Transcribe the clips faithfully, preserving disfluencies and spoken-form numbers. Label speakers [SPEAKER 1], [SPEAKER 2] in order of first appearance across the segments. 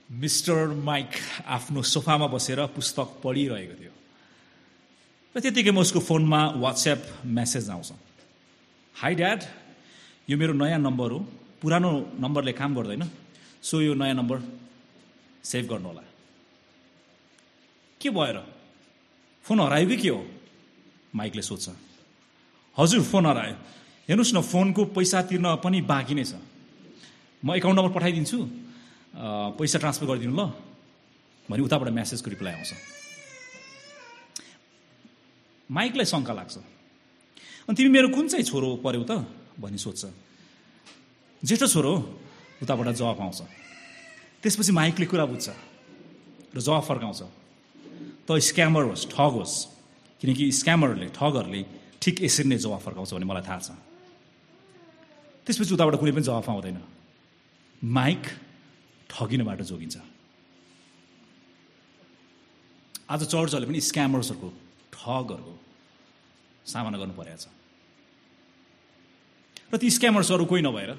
[SPEAKER 1] Mister mic आफ्नो सोफामा बसेर पुस्तक पढिरहेको थियो र त्यतिकै म उसको फोनमा व्हाट्सएप मेसेज आउँछ, हाई ड्याड, यो मेरो नयाँ नम्बर हो, पुरानो नम्बरले काम गर्दैन, सो यो नयाँ नम्बर सेभ गर्नु होला। के भएर? फोन हरायो कि के हो? माइकले सोध्छ। हजुर, फोन हरायो। हेर्नुहोस् न, फोनको पैसा तिर्न पनि बाँकी नै छ, म एकाउन्ट नम्बर पठाइदिन्छु, पैसा ट्रान्सफर गरिदिनु ल भने उताबाट मेसेजको रिप्लाई आउँछ। माइकलाई शङ्का लाग्छ, अनि तिमी मेरो कुन चाहिँ छोरो पर्यौ त भनी सोध्छ। जेठो छोरो, उताबाट जवाफ आउँछ। त्यसपछि माइकले कुरा बुझ्छ र जवाफ फर्काउँछ, त स्क्यामर होस्, ठग होस्, किनकि स्क्यामरले, ठगहरूले ठिक यसरी नै जवाफ फर्काउँछ भन्ने मलाई थाहा छ। त्यसपछि उताबाट कुनै पनि जवाफ आउँदैन। माइक ठगिनबाट जोगिन्छ। आज चर्चहरूले पनि स्क्यामर्सहरूको, ठगहरूको सामना गर्नु परेको छ र ती स्क्यामर्सहरू कोही नभएर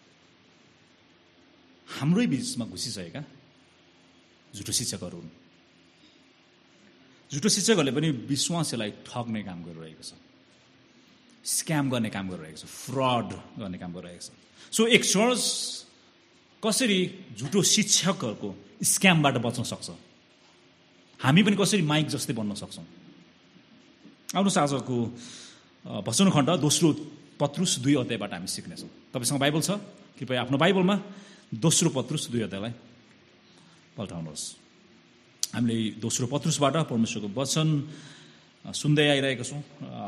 [SPEAKER 1] हाम्रै बिचमा घुसिसकेका झुटो शिक्षकहरू हुन्। झुटो शिक्षकहरूले पनि विश्वासीलाई ठग्ने काम गरिरहेको छ, स्क्याम गर्ने काम गरिरहेको छ, फ्रड गर्ने काम गरिरहेको छ। सो एक चर्च कसरी झुटो शिक्षकहरूको स्क्यामबाट बच्न सक्छ? हामी पनि कसरी माइक जस्तै बन्न सक्छौँ? आउनुहोस् आजको वचनखण्ड दोस्रो पत्रुस दुई अध्यायबाट हामी सिक्नेछौँ। तपाईँसँग बाइबल छ? कृपया आफ्नो बाइबलमा दोस्रो पत्रुस दुई अध्यायलाई पल्टाउनुहोस्। हामीले दोस्रो पत्रुसबाट परमेश्वरको वचन सुन्दै आइरहेका छौँ।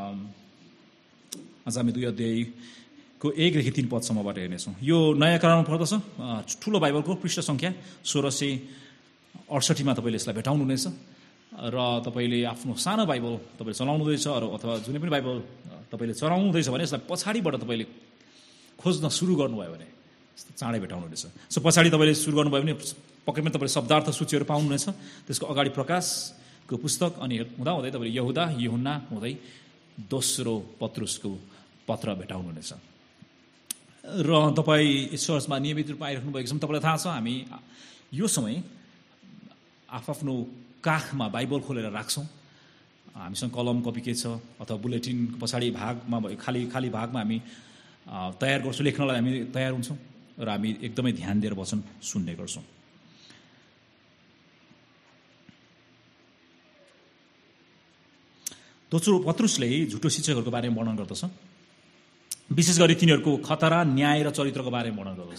[SPEAKER 1] आज हामी दुई अध्यायको एकदेखि तीन पदसम्मबाट हेर्नेछौँ। यो नयाँ करारमा पर्दछ, ठुलो बाइबलको पृष्ठ सङ्ख्या सोह्र सय अडसठीमा तपाईँले यसलाई भेटाउनुहुनेछ र तपाईँले आफ्नो सानो बाइबल तपाईँले चलाउनुहुँदैछ अथवा जुनै पनि बाइबल तपाईँले चलाउनुहुँदैछ भने यसलाई पछाडिबाट तपाईँले खोज्न सुरु गर्नुभयो भने चाँडै भेटाउनुहुनेछ। सो पछाडि तपाईँले सुरु गर्नुभयो भने पक्कै पनि तपाईँले शब्दार्थ सूचीहरू पाउनुहुनेछ। त्यसको अगाडि प्रकाशको पुस्तक, अनि हुँदा हुँदै तपाईँले यहुदा, यूहन्ना हुँदै दोस्रो पत्रुसको पत्र भेटाउनुहुनेछ। र तपाईँ चर्चमा नियमित रूपमा आइराख्नु भएको छ, तपाईँलाई थाहा छ हामी यो समय आफ्नो काखमा बाइबल खोलेर राख्छौँ। हामीसँग कलम, कपी के छ अथवा बुलेटिन पछाडि भागमा भयो, खाली खाली भागमा हामी तयार गर्छौँ, लेख्नलाई हामी तयार हुन्छौँ र हामी एकदमै ध्यान दिएर वचन सुन्ने गर्छौँ। दोस्रो पत्रुसले झुटो शिक्षकहरूको बारेमा वर्णन गर्दछ, विशेष गरी तिनीहरूको खतरा, न्याय र चरित्रको बारेमा वर्णन गर्दछ।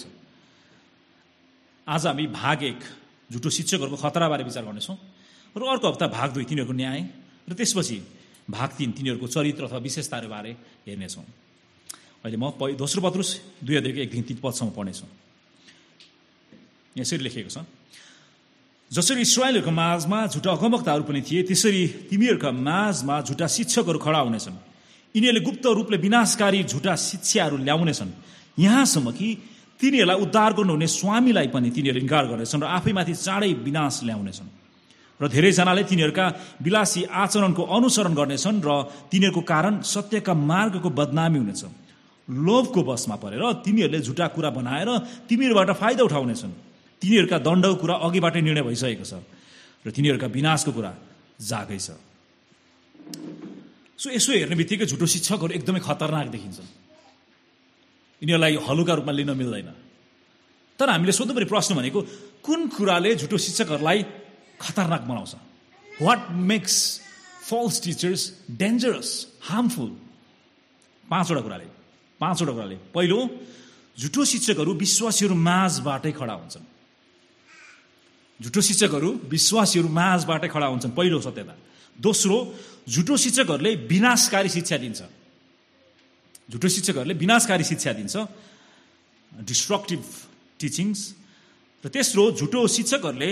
[SPEAKER 1] आज हामी भाग एक झुटो शिक्षकहरूको खतराबारे विचार गर्नेछौँ र अर्को हप्ता भाग दुई तिनीहरूको न्याय र त्यसपछि भाग तीन तिनीहरूको चरित्र अथवा विशेषताहरूबारे हेर्नेछौँ। अहिले म दोस्रो पत्रुस दुई अध्यायको एकदेखि तीन पदसम्म पढ्नेछु। यसरी लेखिएको छ, जसरी इस्राएलहरूको माझमा झुटा अगमवक्ताहरू पनि थिए, त्यसरी तिमीहरूका माझमा झुटा शिक्षकहरू खडा हुनेछन्। यिनीहरूले गुप्त रूपले विनाशकारी झुटा शिक्षाहरू ल्याउनेछन्, यहाँसम्म कि तिनीहरूलाई उद्धार गर्नुहुने स्वामीलाई पनि तिनीहरूले इन्कार गर्नेछन् र आफैमाथि चाँडै विनाश ल्याउनेछन्। र धेरैजनाले तिनीहरूका विलासी आचरणको अनुसरण गर्नेछन् र तिनीहरूको कारण सत्यका मार्गको बदनामी हुनेछ। लोभको बसमा परेर तिनीहरूले झुटा कुरा बनाएर तिमीहरूबाट फाइदा उठाउनेछन्। तिनीहरूका दण्डको कुरा अघिबाटै निर्णय भइसकेको छ र तिनीहरूका विनाशको कुरा जागै छ। सो यसो हेर्ने बित्तिकै झुटो शिक्षकहरू एकदमै खतरनाक देखिन्छन्। यिनीहरूलाई हलुका रूपमा लिन मिल्दैन। तर हामीले सोध्नुपर्ने प्रश्न भनेको, कुन कुराले झुटो शिक्षकहरूलाई खतरनाक बनाउँछ? What makes false teachers dangerous, harmful? पाँचवटा कुराले पाँचवटा कुराले पहिलो, झुटो शिक्षकहरू विश्वासीहरू माझबाटै खडा हुन्छन्। झुटो शिक्षकहरू विश्वासीहरू माझबाटै खडा हुन्छन्, पहिलो सत्यता। दोस्रो, झुटो शिक्षकहरूले विनाशकारी शिक्षा दिन्छ। झुटो शिक्षकहरूले विनाशकारी शिक्षा दिन्छ, डिस्ट्रक्टिभ टिचिङ्स। र तेस्रो, झुटो शिक्षकहरूले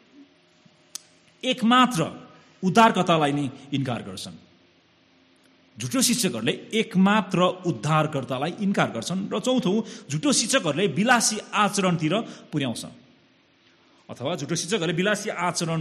[SPEAKER 1] एकमात्र उद्धारकर्तालाई नै इन्कार गर्छन्। झुटो शिक्षकहरूले एकमात्र उद्धारकर्तालाई इन्कार गर्छन्। र चौथो, झुटो शिक्षकहरूले विलासी आचरणतिर पुर्याउँछ अथवा झुटो शिक्षकहरूले विलासी आचरण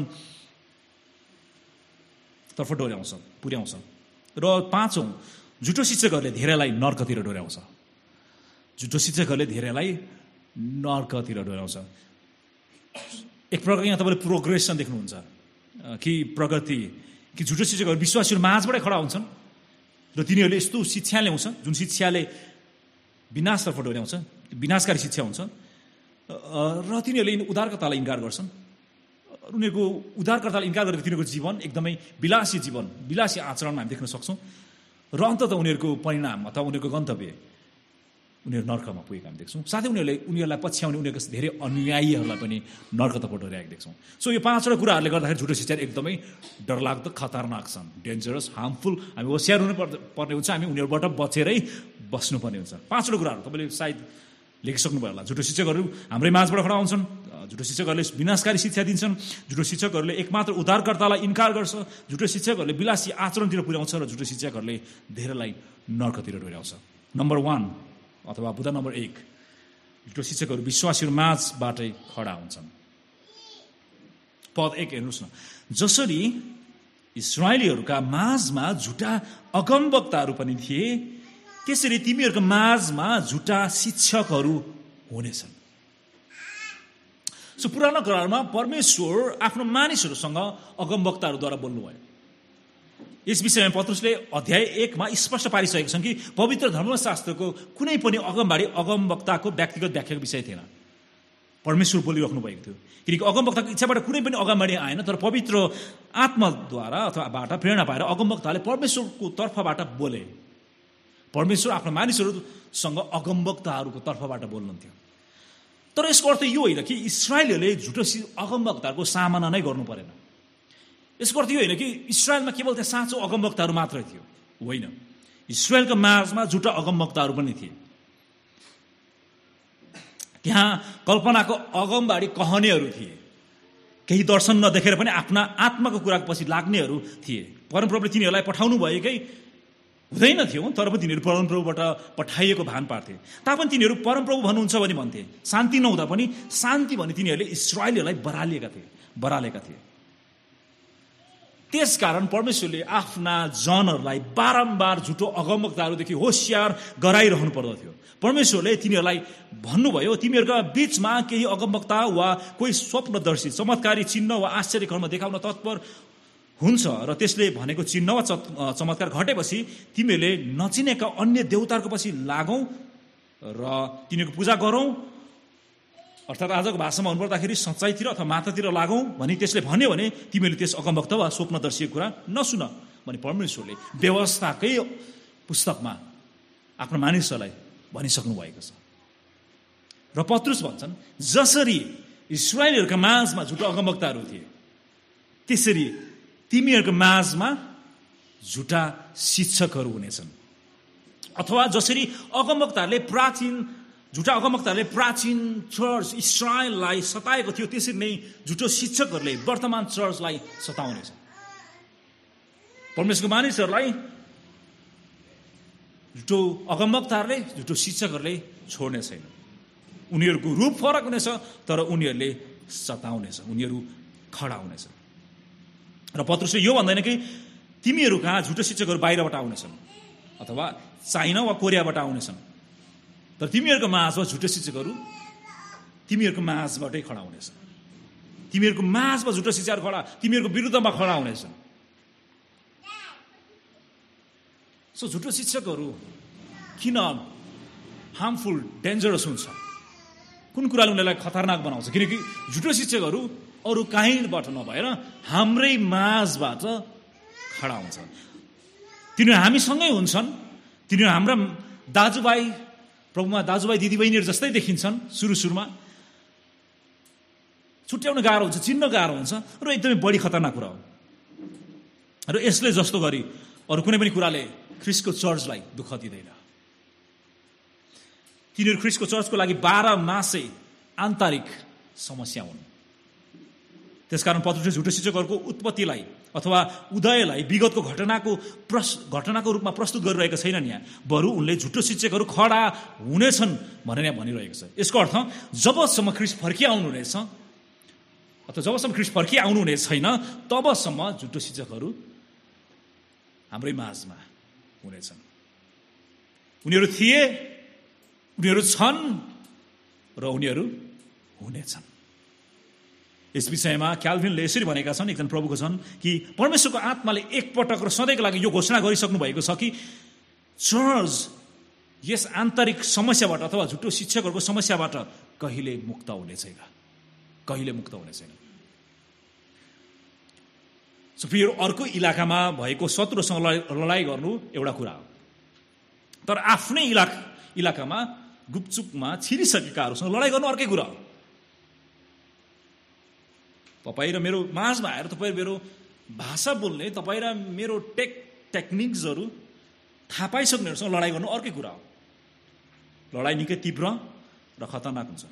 [SPEAKER 1] तर्फ डोर्याउँछ पुर्याउँछ। र पाँचौँ, झुटो शिक्षकहरूले धेरैलाई नर्कतिर डोर्याउँछ। झुटो शिक्षकहरूले धेरैलाई नर्कतिर डोर्याउँछ। एक प्रकार यहाँ तपाईँले प्रोग्रेसन देख्नुहुन्छ कि प्रगति कि झुटो शिक्षकहरू विश्वासीहरू माझबाटै खडा हुन्छन् र तिनीहरूले यस्तो शिक्षा ल्याउँछ जुन शिक्षाले विनाशतर्फ डोर्याउँछ, विनाशकारी शिक्षा हुन्छ र तिनीहरूले उद्धारकर्तालाई इन्कार गर्छन्। उनीहरूको उद्धारकर्तालाई इन्कार गरेको तिनीहरूको जीवन एकदमै विलासी जीवन, विलासी आचरणमा हामी देख्न सक्छौँ र अन्ततः उनीहरूको परिणाम अथवा उनीहरूको गन्तव्य उनीहरू नर्कमा पुगेका हामी देख्छौँ। साथै उनीहरूले उनीहरूलाई पछ्याउने उनीहरूको धेरै अनुयायीहरूलाई पनि नर्कतर्फ डोर्याएको देख्छौँ। सो यो पाँचवटा कुराहरूले गर्दाखेरि झुटो शिक्षा एकदमै डरलाग्दो खतरनाक छन्, डेन्जरस, हार्मफुल। हामी होसियार हुनु पर्ने हुन्छ, हामी उनीहरूबाट बचेरै बस्नुपर्ने हुन्छ। पाँचवटा कुराहरू तपाईँले सायद लेखिसक्नुभयो होला। झुटो शिक्षकहरू हाम्रै माझबाट खडा हुन्छन्, झुटो शिक्षकहरूले विनाशकारी शिक्षा दिन्छन्, झुटो शिक्षकहरूले एकमात्र उद्धारकर्तालाई इन्कार गर्छ, झुटो शिक्षकहरूले विलासी आचरणतिर पुर्याउँछ र झुटो शिक्षकहरूले धेरैलाई नर्कतिर डोर्याउँछ। नम्बर वान अथवा बुदा नम्बर एक, झुटो शिक्षकहरू विश्वासीहरू माझबाटै खडा हुन्छन्। पद एक हेर्नुहोस् न, जसरी इस्राएलीहरूका माझमा झुटा अगमवक्ताहरू पनि थिए त्यसरी तिमीहरूको माझमा झुटा शिक्षकहरू हुनेछन्। सो पुरानो करारमा परमेश्वर आफ्नो मानिसहरूसँग अगमवक्ताहरूद्वारा बोल्नुभयो। यस विषयमा पत्रुसले अध्याय एकमा स्पष्ट पारिसकेका छन् कि पवित्र धर्मशास्त्रको कुनै पनि अगमबाडी अगमवक्ताको व्यक्तिगत व्याख्याको विषय थिएन, परमेश्वर बोलिराख्नु भएको थियो। किनकि अगमवक्ताको इच्छाबाट कुनै पनि अगमबाडी आएन, तर पवित्र आत्माद्वारा अथवाबाट प्रेरणा पाएर अगमवक्ताले परमेश्वरको तर्फबाट बोले। परमेश्वर आफ्नो मानिसहरूसँग अगमवक्ताहरूको तर्फबाट बोल्नुहुन्थ्यो। तर यसको अर्थ यो होइन कि इस्राएलीहरूले झुटो अगमवक्ताहरूको सामना नै गर्नु परेन। यसको अर्थ यो होइन कि इस्राएलमा केवल त्यहाँ साँचो अगमवक्ताहरू मात्रै थियो, होइन। इस्राएलको माझमा झुटा अगमवक्ताहरू पनि थिए। त्यहाँ कल्पनाको अगमबाडी कहनेहरू थिए, केही दर्शन नदेखेर पनि आफ्ना आत्माको कुराको पछि लाग्नेहरू थिए। परमप्रभुले तिनीहरूलाई पठाउनु भएकै हुँदैन थियो, तर पनि तिनीहरू परमप्रभुबाट पठाइएको भान पार्थे। तापनि तिनीहरू परमप्रभु भन्नुहुन्छ भने भन्थे, शान्ति नहुँदा पनि शान्ति भने तिनीहरूले इस्राएलीहरूलाई बरालिएका थिए बरालेका थिए त्यसकारण परमेश्वरले आफ्ना जनहरूलाई बारम्बार झुटो अगमवक्ताहरूदेखि होसियार गराइरहनु पर्दथ्यो। परमेश्वरले तिनीहरूलाई भन्नुभयो, तिमीहरूका बीचमा केही अगमवक्ता वा कोही स्वप्नदर्शी चमत्कारी चिन्ह वा आश्चर्य कर्म देखाउन तत्पर हुन्छ र त्यसले भनेको चिन्ह वा चमत्कार घटेपछि तिमीहरूले नचिनेका अन्य देवताहरूको पछि लागौँ र तिनीहरूको पूजा गरौँ, अर्थात् आजको भाषामा हुनुपर्दाखेरि सच्चाइतिर अथवा मातातिर लागौँ भनी त्यसले भन्यो भने तिमीहरूले त्यस अगमवक्ता वा स्वप्नदर्शीको कुरा नसुन भने परमेश्वरले व्यवस्थाकै पुस्तकमा आफ्नो मानिसहरूलाई भनिसक्नु भएको छ। र पत्रुस भन्छन्, जसरी इस्राएलीहरूका माझमा झुटो अगमवक्ताहरू थिए त्यसरी तिमीहरूको माझमा झुटा शिक्षकहरू हुनेछन्। अथवा जसरी अगमवक्ताहरूले प्राचीन झुटा अगमवक्ताहरूले प्राचीन चर्च इस्राएललाई सताएको थियो त्यसरी नै झुटो शिक्षकहरूले वर्तमान चर्चलाई सताउनेछ। परमेश्वरको मानिसहरूलाई झुटो अगमवक्ताहरूले झुटो शिक्षकहरूले छोड्ने छैन। उनीहरूको रूप फरक हुनेछ तर उनीहरूले सताउनेछ, उनीहरू खडा हुनेछ। र पत्रुसले यो भन्दैन कि तिमीहरू कहाँ झुटो शिक्षकहरू बाहिरबाट आउनेछन् अथवा चाइना वा कोरियाबाट आउनेछन्, तर तिमीहरूको माझमा झुटो शिक्षकहरू तिमीहरूको माझबाटै खडा हुनेछ। तिमीहरूको माझमा झुटो शिक्षाहरू खडा तिमीहरूको विरुद्धमा खडा हुनेछन्। सो झुटो शिक्षकहरू किन हार्मफुल डेन्जरस हुन्छ, कुन कुराले उनीहरूलाई खतरनाक बनाउँछ? किनकि झुटो शिक्षकहरू अरू कहीँबाट नभएर हाम्रै माझबाट खडा हुन्छ। तिनीहरू हामीसँगै हुन्छन्, तिनीहरू हाम्रा दाजुभाइ प्रभुमा दाजुभाइ दिदीबहिनीहरू जस्तै देखिन्छन्। सुरु सुरुमा छुट्याउन गाह्रो हुन्छ, चिन्न गाह्रो हुन्छ र एकदमै बढी खतरनाक कुरा हो। र यसले जस्तो गरी अरू कुनै पनि कुराले ख्रिस्टको चर्चलाई दुःख दिँदैन। तिनीहरू ख्रिस्टको चर्चको लागि बाह्र मासे आन्तरिक समस्या हुन्। त्यसकारण पत्रुसले झुटो शिक्षकहरूको उत्पत्तिलाई अथवा उदयलाई विगतको घटनाको प्रस घटनाको रूपमा प्रस्तुत गरिरहेको छैनन्। यहाँ बरु उनले झुटो शिक्षकहरू खडा हुनेछन् भनेर यहाँ भनिरहेको छ। यसको अर्थ जबसम्म ख्रिस्ट फर्किआउनु हुनेछ अथवा जबसम्म ख्रिस्ट फर्किआउनु हुने छैन तबसम्म झुटो शिक्षकहरू हाम्रै माझमा हुनेछन्। उनीहरू थिए, उनीहरू छन् र उनीहरू हुनेछन्। यस विषयमा क्याल्भिनले यसरी भनेका छन्, एकजना प्रभुको छन् कि परमेश्वरको आत्माले एकपटक र सधैँको लागि यो घोषणा गरिसक्नु भएको छ कि चर्च यस आन्तरिक समस्याबाट अथवा झुटो शिक्षकहरूको समस्याबाट कहिले मुक्त हुने छैन, कहिले मुक्त हुने छैन। फेरि अर्को इलाकामा भएको शत्रुसँग लडाइँ गर्नु एउटा कुरा हो, तर आफ्नै इलाका इलाकामा गुपचुपमा छिरिसकेकाहरूसँग लडाइँ गर्नु अर्कै कुरा हो। तपाईँ र मेरो माझमा आएर तपाईँ मेरो भाषा बोल्ने, तपाईँ र मेरो टेक टेक्निक्सहरू थाहा पाइसक्नेहरूसँग लडाइँ गर्नु अर्कै कुरा हो। लडाइँ निकै तीव्र र खतरनाक हुन्छ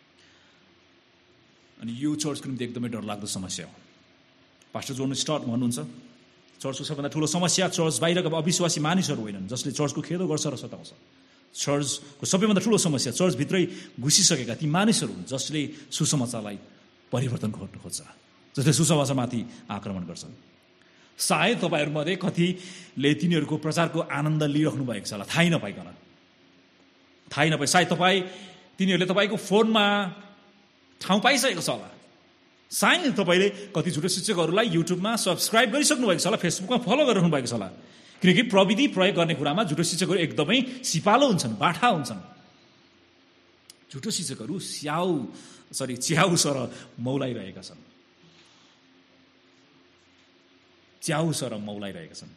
[SPEAKER 1] अनि यो चर्चको निम्ति एकदमै डरलाग्दो समस्या हो। पास्टर जोन स्टट भन्नुहुन्छ, चर्चको सबैभन्दा ठुलो समस्या चर्च बाहिरका अविश्वासी मानिसहरू होइनन् जसले चर्चको खेदो गर्छ र सताउँछ। चर्चको सबैभन्दा ठुलो समस्या चर्चभित्रै घुसिसकेका ती मानिसहरू हुन् जसले सुसमाचारलाई परिवर्तन गर्नु खोज्छ, जसले सुसमाचारमाथि आक्रमण गर्छन्। सायद तपाईँहरूमध्ये कतिले तिनीहरूको प्रचारको आनन्द लिइराख्नु भएको छ होला, थाहै नपाइकन, थाहै नपाइ सायद तपाईँ तिनीहरूले तपाईँको फोनमा ठाउँ पाइसकेको छ होला। सायद तपाईँले कति झुटो शिक्षकहरूलाई युट्युबमा सब्सक्राइब गरिसक्नु भएको छ होला, फेसबुकमा फलो गरिराख्नु भएको छ होला, किनकि प्रविधि प्रयोग गर्ने कुरामा झुटो शिक्षकहरू एकदमै सिपालो हुन्छन्, बाठा हुन्छन्। झुटो शिक्षकहरू स्याउ सरी च्याउ सर मौलाइरहेका छन्, च्याउ सर मौलाइरहेका छन्।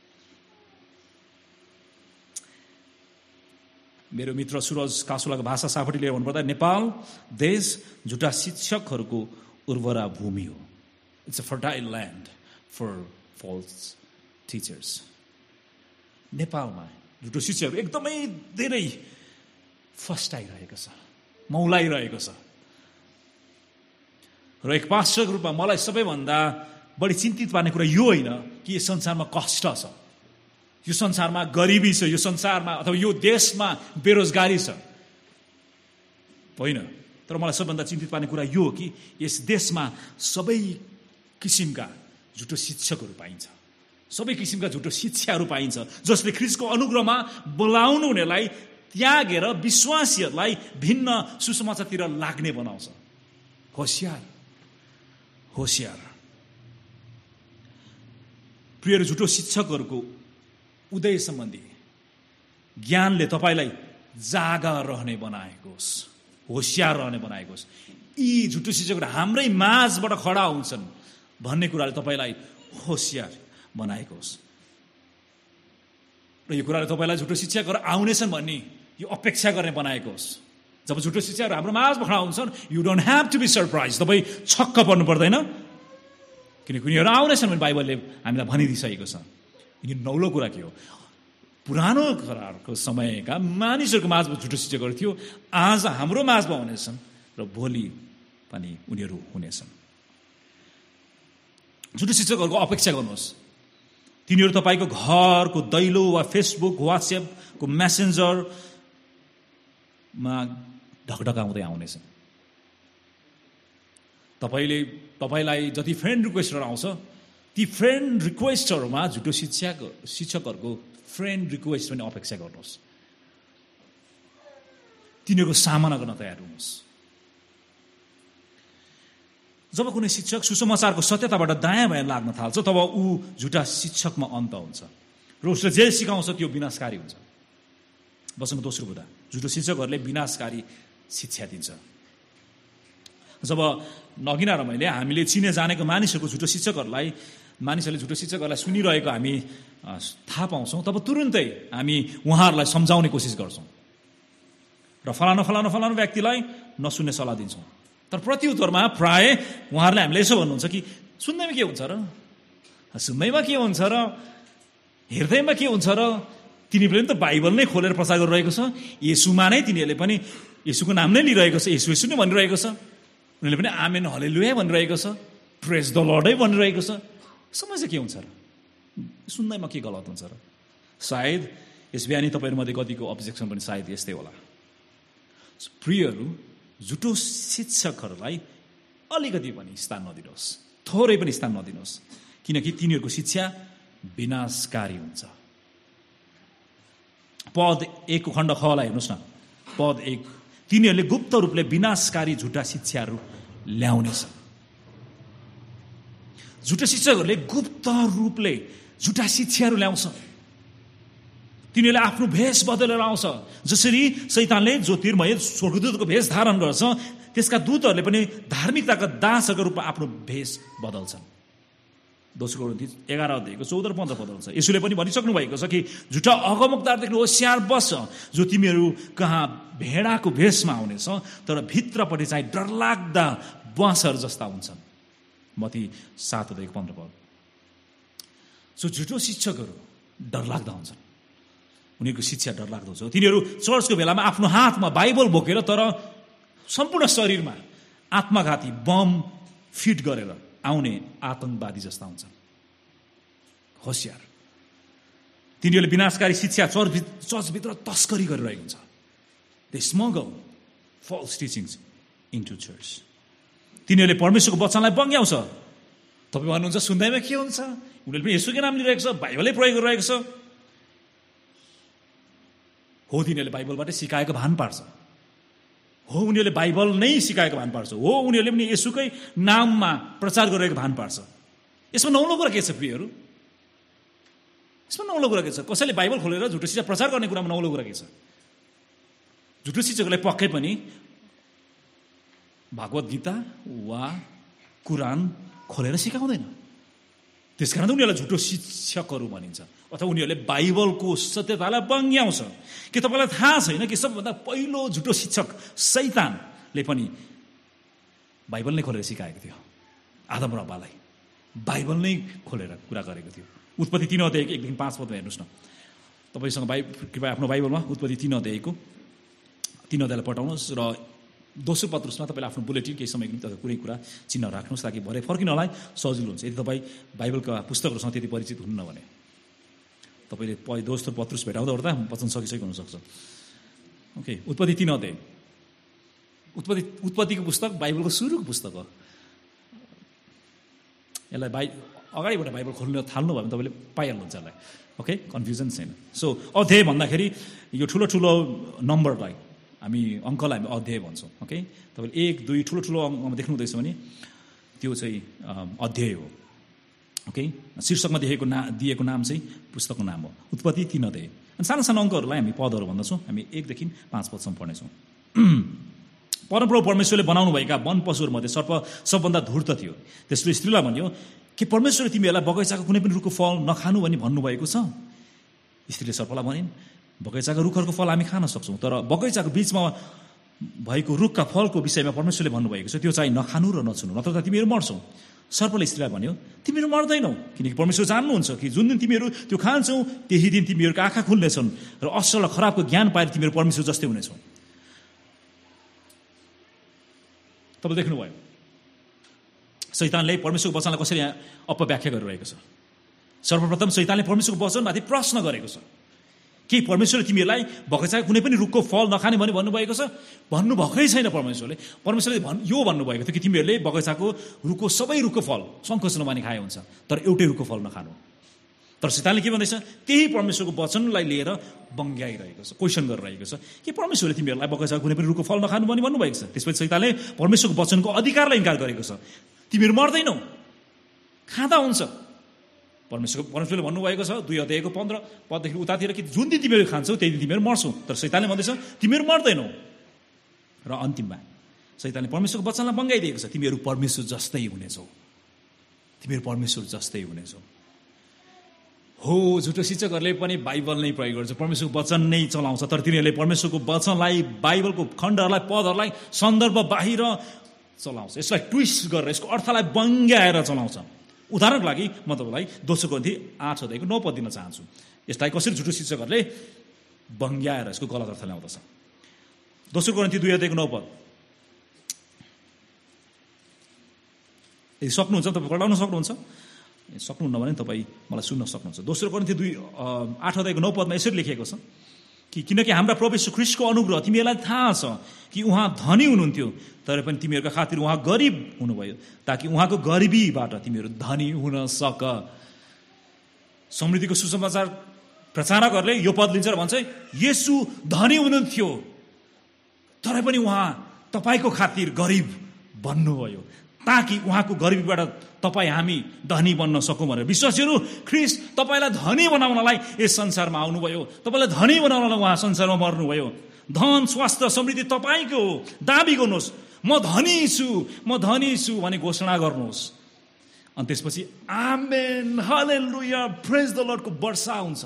[SPEAKER 1] मेरो मित्र सुरज कासुलाको भाषा सापटीले भन्नुपर्दा नेपाल देश झुटा शिक्षकहरूको उर्वरा भूमि हो। It's a fertile land for false teachers. नेपालमा झुटो शिक्षकहरू एकदमै धेरै फस्टाइरहेको छ, मौलाइरहेको छ र एक पास्टरको रूपमा मलाई सबैभन्दा बढी चिन्तित पार्ने कुरा यो होइन कि यो संसारमा कष्ट छ, यो संसारमा गरिबी छ, यो संसारमा अथवा यो देशमा बेरोजगारी छ, होइन। तर मलाई सबभन्दा चिन्तित पार्ने कुरा यो हो कि यस देशमा सबै किसिमका झुटो शिक्षकहरू पाइन्छ, सबै किसिमका झुटो शिक्षाहरू पाइन्छ जसले ख्रीष्टको अनुग्रहमा बोलाउनु हुनेलाई त्यागेर विश्वासीहरूलाई भिन्न सुसमाचारतिर लाग्ने बनाउँछ। होशियार होशियार प्रिय झुटो शिक्षकहरूको उदय सम्बन्धी ज्ञानले तपाईँलाई जागा रहने बनाएको होस्, होशियार रहने बनाएको होस्। यी झुटो शिक्षकहरू हाम्रै माझबाट खडा हुन्छन् भन्ने कुराले तपाईँलाई होशियार बनाएको होस् र यो कुराले तपाईँलाई झुटो शिक्षकहरू आउनेछन् भन्ने यो अपेक्षा गर्ने बनाएको होस्। जब झुटो शिक्षाहरू हाम्रो माझमा खडा हुन्छन्, you don't have to be surprise, तपाईँ छक्क पर्नु पर्दैन, किनकि उनीहरू आउनेछन् भने बाइबलले हामीलाई भनिदिइसकेको छ। यिनी नौलो कुरा के हो, पुरानो करारको समयका मानिसहरूको माझमा झुटो शिक्षकहरू थियो, आज हाम्रो माझमा हुनेछन् र भोलि पनि उनीहरू हुनेछन्। झुटो शिक्षकहरूको अपेक्षा गर्नुहोस्, तिनीहरू तपाईँको घरको दैलो वा फेसबुक वाट्सएपको मेसेन्जरमा ढकढकाउँदै आउनेछन्। तपाईँले तपाईँलाई जति फ्रेन्ड रिक्वेस्टहरू आउँछ ती फ्रेन्ड रिक्वेस्टहरूमा झुटो शिक्षक शिक्षकहरूको फ्रेन्ड रिक्वेस्ट पनि अपेक्षा गर्नुहोस्, तिनीहरूको सामना गर्न तयार हुनुहोस्। जब कुनै शिक्षक सुसमाचारको सत्यताबाट दायाँ बायाँ लाग्न थाल्छ तब ऊ झुटा शिक्षकमा अन्त हुन्छ र उसले जे सिकाउँछ त्यो विनाशकारी हुन्छ। वचनको दोस्रो कुरा, झुटो शिक्षकहरूले विनाशकारी शिक्षा दिन्छ। जब नगिना र मैले हामीले चिने जानेको मानिसहरूको झुटो शिक्षकहरूलाई मानिसहरूले झुटो शिक्षकहरूलाई सुनिरहेको हामी थाहा पाउँछौँ, तब तुरुन्तै हामी उहाँहरूलाई सम्झाउने कोसिस गर्छौँ र फलानु फलानु फलानु व्यक्तिलाई नसुन्ने सल्लाह दिन्छौँ। तर प्रत्युत्तरमा प्राय उहाँहरूले हामीले यसो भन्नुहुन्छ कि सुन्दैमा के हुन्छ र, सुन्दैमा के हुन्छ र, हेर्दैमा के हुन्छ र, तिनीहरूले पनि त बाइबल नै खोलेर प्रचार गरिरहेको छ, येशूमा नै तिनीहरूले पनि येशूको नाम नै लिइरहेको छ, येशू येशू नै भनिरहेको छ, उनीहरूले पनि आमेन हल्लेलुया भनिरहेको छ, प्रेज द लर्डै भनिरहेको छ। समस्या के हुन्छ र, सुन्दैमा के गलत हुन्छ र? सायद यस बिहानी तपाईँहरूमध्ये कतिको अब्जेक्सन पनि सायद यस्तै होला। प्रियहरू, झुटो शिक्षकहरूलाई अलिकति पनि स्थान नदिनुहोस्, थोरै पनि स्थान नदिनुहोस्, किनकि तिनीहरूको शिक्षा विनाशकारी हुन्छ। पद एकको खण्ड खलाई हेर्नुहोस् न, पद एक, तिनीहरूले गुप्त रूपले विनाशकारी झुटा शिक्षाहरू ल्याउनेछन्। झुटा शिक्षकहरूले गुप्त रूपले झुटा शिक्षाहरू ल्याउँछ। तिनीहरूले आफ्नो भेष बदलेर आउँछ। जसरी शैतानले ज्योतिर्मय स्वर्गदूतको भेष धारण गर्छ, त्यसका दूतहरूले पनि धार्मिकताका दासहरूको रूपमा आफ्नो भेष बदल्छन्। दोस्रो कोरिन्थी एघार अध्यायको चौध र पन्ध्र पद छ। यसुले पनि भनिसक्नु भएको छ कि झुटा अगमवक्तादेखि होसियार बस, जो तिमीहरू कहाँ भेडाको भेषमा आउनेछ, तर भित्रपट्टि चाहिँ डरलाग्दा बाँसहरू जस्ता हुन्छन्। मती सात अध्यायको पन्ध्र पद। सो झुटो शिक्षकहरू डरलाग्दा हुन्छन्, उनीहरूको शिक्षा डरलाग्दो हुन्छ। तिनीहरू चर्चको बेलामा आफ्नो हातमा बाइबल बोकेर तर सम्पूर्ण शरीरमा आत्मघाती बम फिट गरेर आउने आतंकवादी जस्ता हुन्छन्। होसियार। तिनीहरूले विनाशकारी शिक्षा चर्च चर्चभित्र तस्करी गरिरहेको हुन्छ। They smuggle false teachings into church. तिनीहरूले परमेश्वरको वचनलाई बङ्ग्याउँछ। तपाईँ भन्नुहुन्छ सुन्दैमा के हुन्छ, उनीहरूले पनि यसुकै नाम लिइरहेको छ, बाइबलै प्रयोग गरिरहेको छ। हो, तिनीहरूले बाइबलबाट सिकाएको भान पार्छ। हो, उनीहरूले बाइबल नै सिकाएको भान पार्छ। हो, उनीहरूले पनि यसुकै नाममा प्रचार गरिरहेको भान पार्छ। यसमा नौलो कुरा के छ प्रियहरू? यसमा नौलो कुरा के छ? कसैले बाइबल खोलेर झुटो शिक्षा प्रचार गर्ने कुरामा नौलो कुरा के छ? झुटो शिक्षकलाई पक्कै पनि भागवत गीता वा कुरान खोलेर सिकाउँदैन। त्यसकारण त उनीहरूलाई झुटो शिक्षकहरू भनिन्छ, अथवा उनीहरूले बाइबलको सत्यतालाई बङ्ग्याउँछ। के तपाईँलाई थाहा छैन कि सबभन्दा पहिलो झुटो शिक्षक शैतानले पनि बाइबल नै खोलेर सिकाएको थियो। आदम र हव्वालाई बाइबल नै खोलेर कुरा गरेको थियो। उत्पत्ति तीन अध्यायको एकदेखि पाँच पदमा हेर्नुहोस् न। तपाईँसँग बाइ कृपया आफ्नो बाइबलमा उत्पत्ति तीन अध्यायको तीन अध्यायलाई पठाउनुहोस् र दोस्रो पत्रुसमा तपाईँले आफ्नो बुलेटिन केही समयको निम्ति कुनै कुरा चिन्ह राख्नुहोस्, ताकि भरे फर्किनलाई सजिलो हुन्छ। यदि तपाईँ बाइबलका पुस्तकहरूसँग त्यति परिचित हुन्न भने तपाईँले दोस्रो पत्रुस भेटाउँदा ओर्दा वचन सकिसकेको हुनसक्छ। ओके, उत्पत्ति तीन अध्याय। उत्पत्ति उत्पत्तिको पुस्तक बाइबलको सुरुको पुस्तक हो। यसलाई बाइ अगाडिबाट बाइबल खोल्न थाल्नु भयो भने तपाईँले पाइहाल्नुहुन्छ यसलाई। ओके, कन्फ्युजन छैन। सो अध्याय भन्दाखेरि यो ठुलो ठुलो नम्बरलाई हामी अङ्कलाई हामी अध्याय भन्छौँ। ओके, तपाईँले एक दुई ठुलो ठुलो अङ्कमा देख्नु हुँदैछ भने त्यो चाहिँ अध्याय हो। ओके, शीर्षकमा दिएको ना दिएको नाम चाहिँ पुस्तकको नाम हो, उत्पत्ति तीन अध्याय। अनि सानो सानो अङ्कहरूलाई हामी पदहरू भन्दछौँ। हामी एकदेखि पाँच पदसम्म पढ्नेछौँ। परमप्रभु परमेश्वरले बनाउनुभएका वन पशुहरूमध्ये सर्प सबभन्दा धूर्त थियो। त्यसले स्त्रीलाई भन्यो कि परमेश्वरले तिमीहरूलाई बगैँचाको कुनै पनि रुखको फल नखानु भनी भन्नुभएको छ? स्त्रीले सर्पलाई भनिन्, बगैँचाका रुखहरूको फल हामी खान सक्छौँ, तर बगैँचाको बिचमा भएको रुखका फलको विषयमा परमेश्वरले भन्नुभएको छ त्यो चाहिँ नखानु र नछुनु, नत्र त तिमीहरू मर्छौ। सर्पले स्त्रीलाई भन्यो, तिमीहरू मर्दैनौ, किनकि परमेश्वर जान्नुहुन्छ कि जुन दिन तिमीहरू त्यो खान्छौ त्यही दिन तिमीहरूको आँखा खुल्नेछन् र असल र खराबको ज्ञान पाएर तिमीहरू परमेश्वर जस्तै हुनेछौ। तपाईँ देख्नुभयो शैतानले परमेश्वरको वचनलाई कसरी यहाँ अपव्याख्या गरिरहेको छ। सर्वप्रथम शैतानले परमेश्वरको वचनमाथि प्रश्न गरेको छ कि परमेश्वरले तिमीहरूलाई बगैँचाको कुनै पनि रुखको फल नखाने भनी भन्नुभएको छ? भन्नुभएकै छैन। परमेश्वरले परमेश्वरले भन् यो भन्नुभएको थियो कि तिमीहरूले बगैँचाको रुखको सबै रुखको फल सङ्कोच नमानी खाए हुन्छ, तर एउटै रुखको फल नखानु। तर शैतानले के भन्दैछ? त्यही परमेश्वरको वचनलाई लिएर बङ्ग्याइरहेको छ, क्वेसन गरिरहेको छ कि परमेश्वरले तिमीहरूलाई बगैँचाको कुनै पनि रुखको फल नखानु भनी भन्नुभएको छ। त्यसपछि शैतानले परमेश्वरको वचनको अधिकारलाई इन्कार गरेको छ। तिमीहरू मर्दैनौ, खाँदा हुन्छ। परमेश्वर परमेश्वरले भन्नुभएको छ दुई अध्यायको पन्ध्र पददेखि उतातिर कि जुन दिन तिमीहरू खान्छौ त्यही दिन तिमीहरू मर्छौ। तर शैतानले भन्दैछ तिमीहरू मर्दैनौ। र अन्तिममा शैतानले परमेश्वरको वचनलाई बङ्गाइदिएको छ, तिमीहरू परमेश्वर जस्तै हुनेछौ, तिमीहरू परमेश्वर जस्तै हुनेछौ। हो, झुटो शिक्षकहरूले पनि बाइबल नै प्रयोग गर्छ, परमेश्वरको वचन नै चलाउँछ, तर तिनीहरूले परमेश्वरको वचनलाई, बाइबलको खण्डहरूलाई, पदहरूलाई सन्दर्भ बाहिर चलाउँछ, यसलाई ट्विस्ट गरेर यसको अर्थलाई बङ्ग्याएर चलाउँछ। उदाहरणको लागि म तपाईँलाई दोस्रो कोरिन्थी आठ अध्यायको नौ पद दिन चाहन्छु। यसलाई कसरी झुटो शिक्षकहरूले बङ्ग्याएर यसको गलत अर्थ ल्याउँदछ। दोस्रो कोरिन्थी दुई अध्यायको नौ पद। यदि सक्नुहुन्छ तपाईँ पढाउन सक्नुहुन्छ, सक्नुहुन्न भने तपाईँ मलाई सुन्न सक्नुहुन्छ। दोस्रो कोरिन्थी दुई आठ अध्यायको नौ पदमा यसरी लेखिएको छ कि किनकि हाम्रा प्रभु यीशु ख्रीष्टको अनुग्रह तिमीहरूलाई थाहा छ कि उहाँ धनी हुनुहुन्थ्यो, तर पनि तिमीहरूका खातिर उहाँ गरिब हुनुभयो, ताकि उहाँको गरिबीबाट तिमीहरू धनी हुन सक। समृद्धिको सुसमाचार प्रचारकहरूले यो पद लिन्छ र भन्छ येशू धनी हुनुहुन्थ्यो, तर पनि उहाँ तपाईँको खातिर गरिब बन्नुभयो, ताकि उहाँको गरिबीबाट तपाईँ हामी धनी बन्न सकौँ भनेर। विश्वासीहरू, ख्रीष्ट तपाईँलाई धनी बनाउनलाई यस संसारमा आउनुभयो, तपाईँलाई धनी बनाउनलाई उहाँ संसारमा मर्नुभयो। धन स्वास्थ्य समृद्धि तपाईँको हो, दाबी गर्नुहोस् म धनी छु, म धनी छु भने घोषणा गर्नुहोस्। अनि त्यसपछि आमेन हालेलुया प्रेज द लर्डको वर्षा हुन्छ।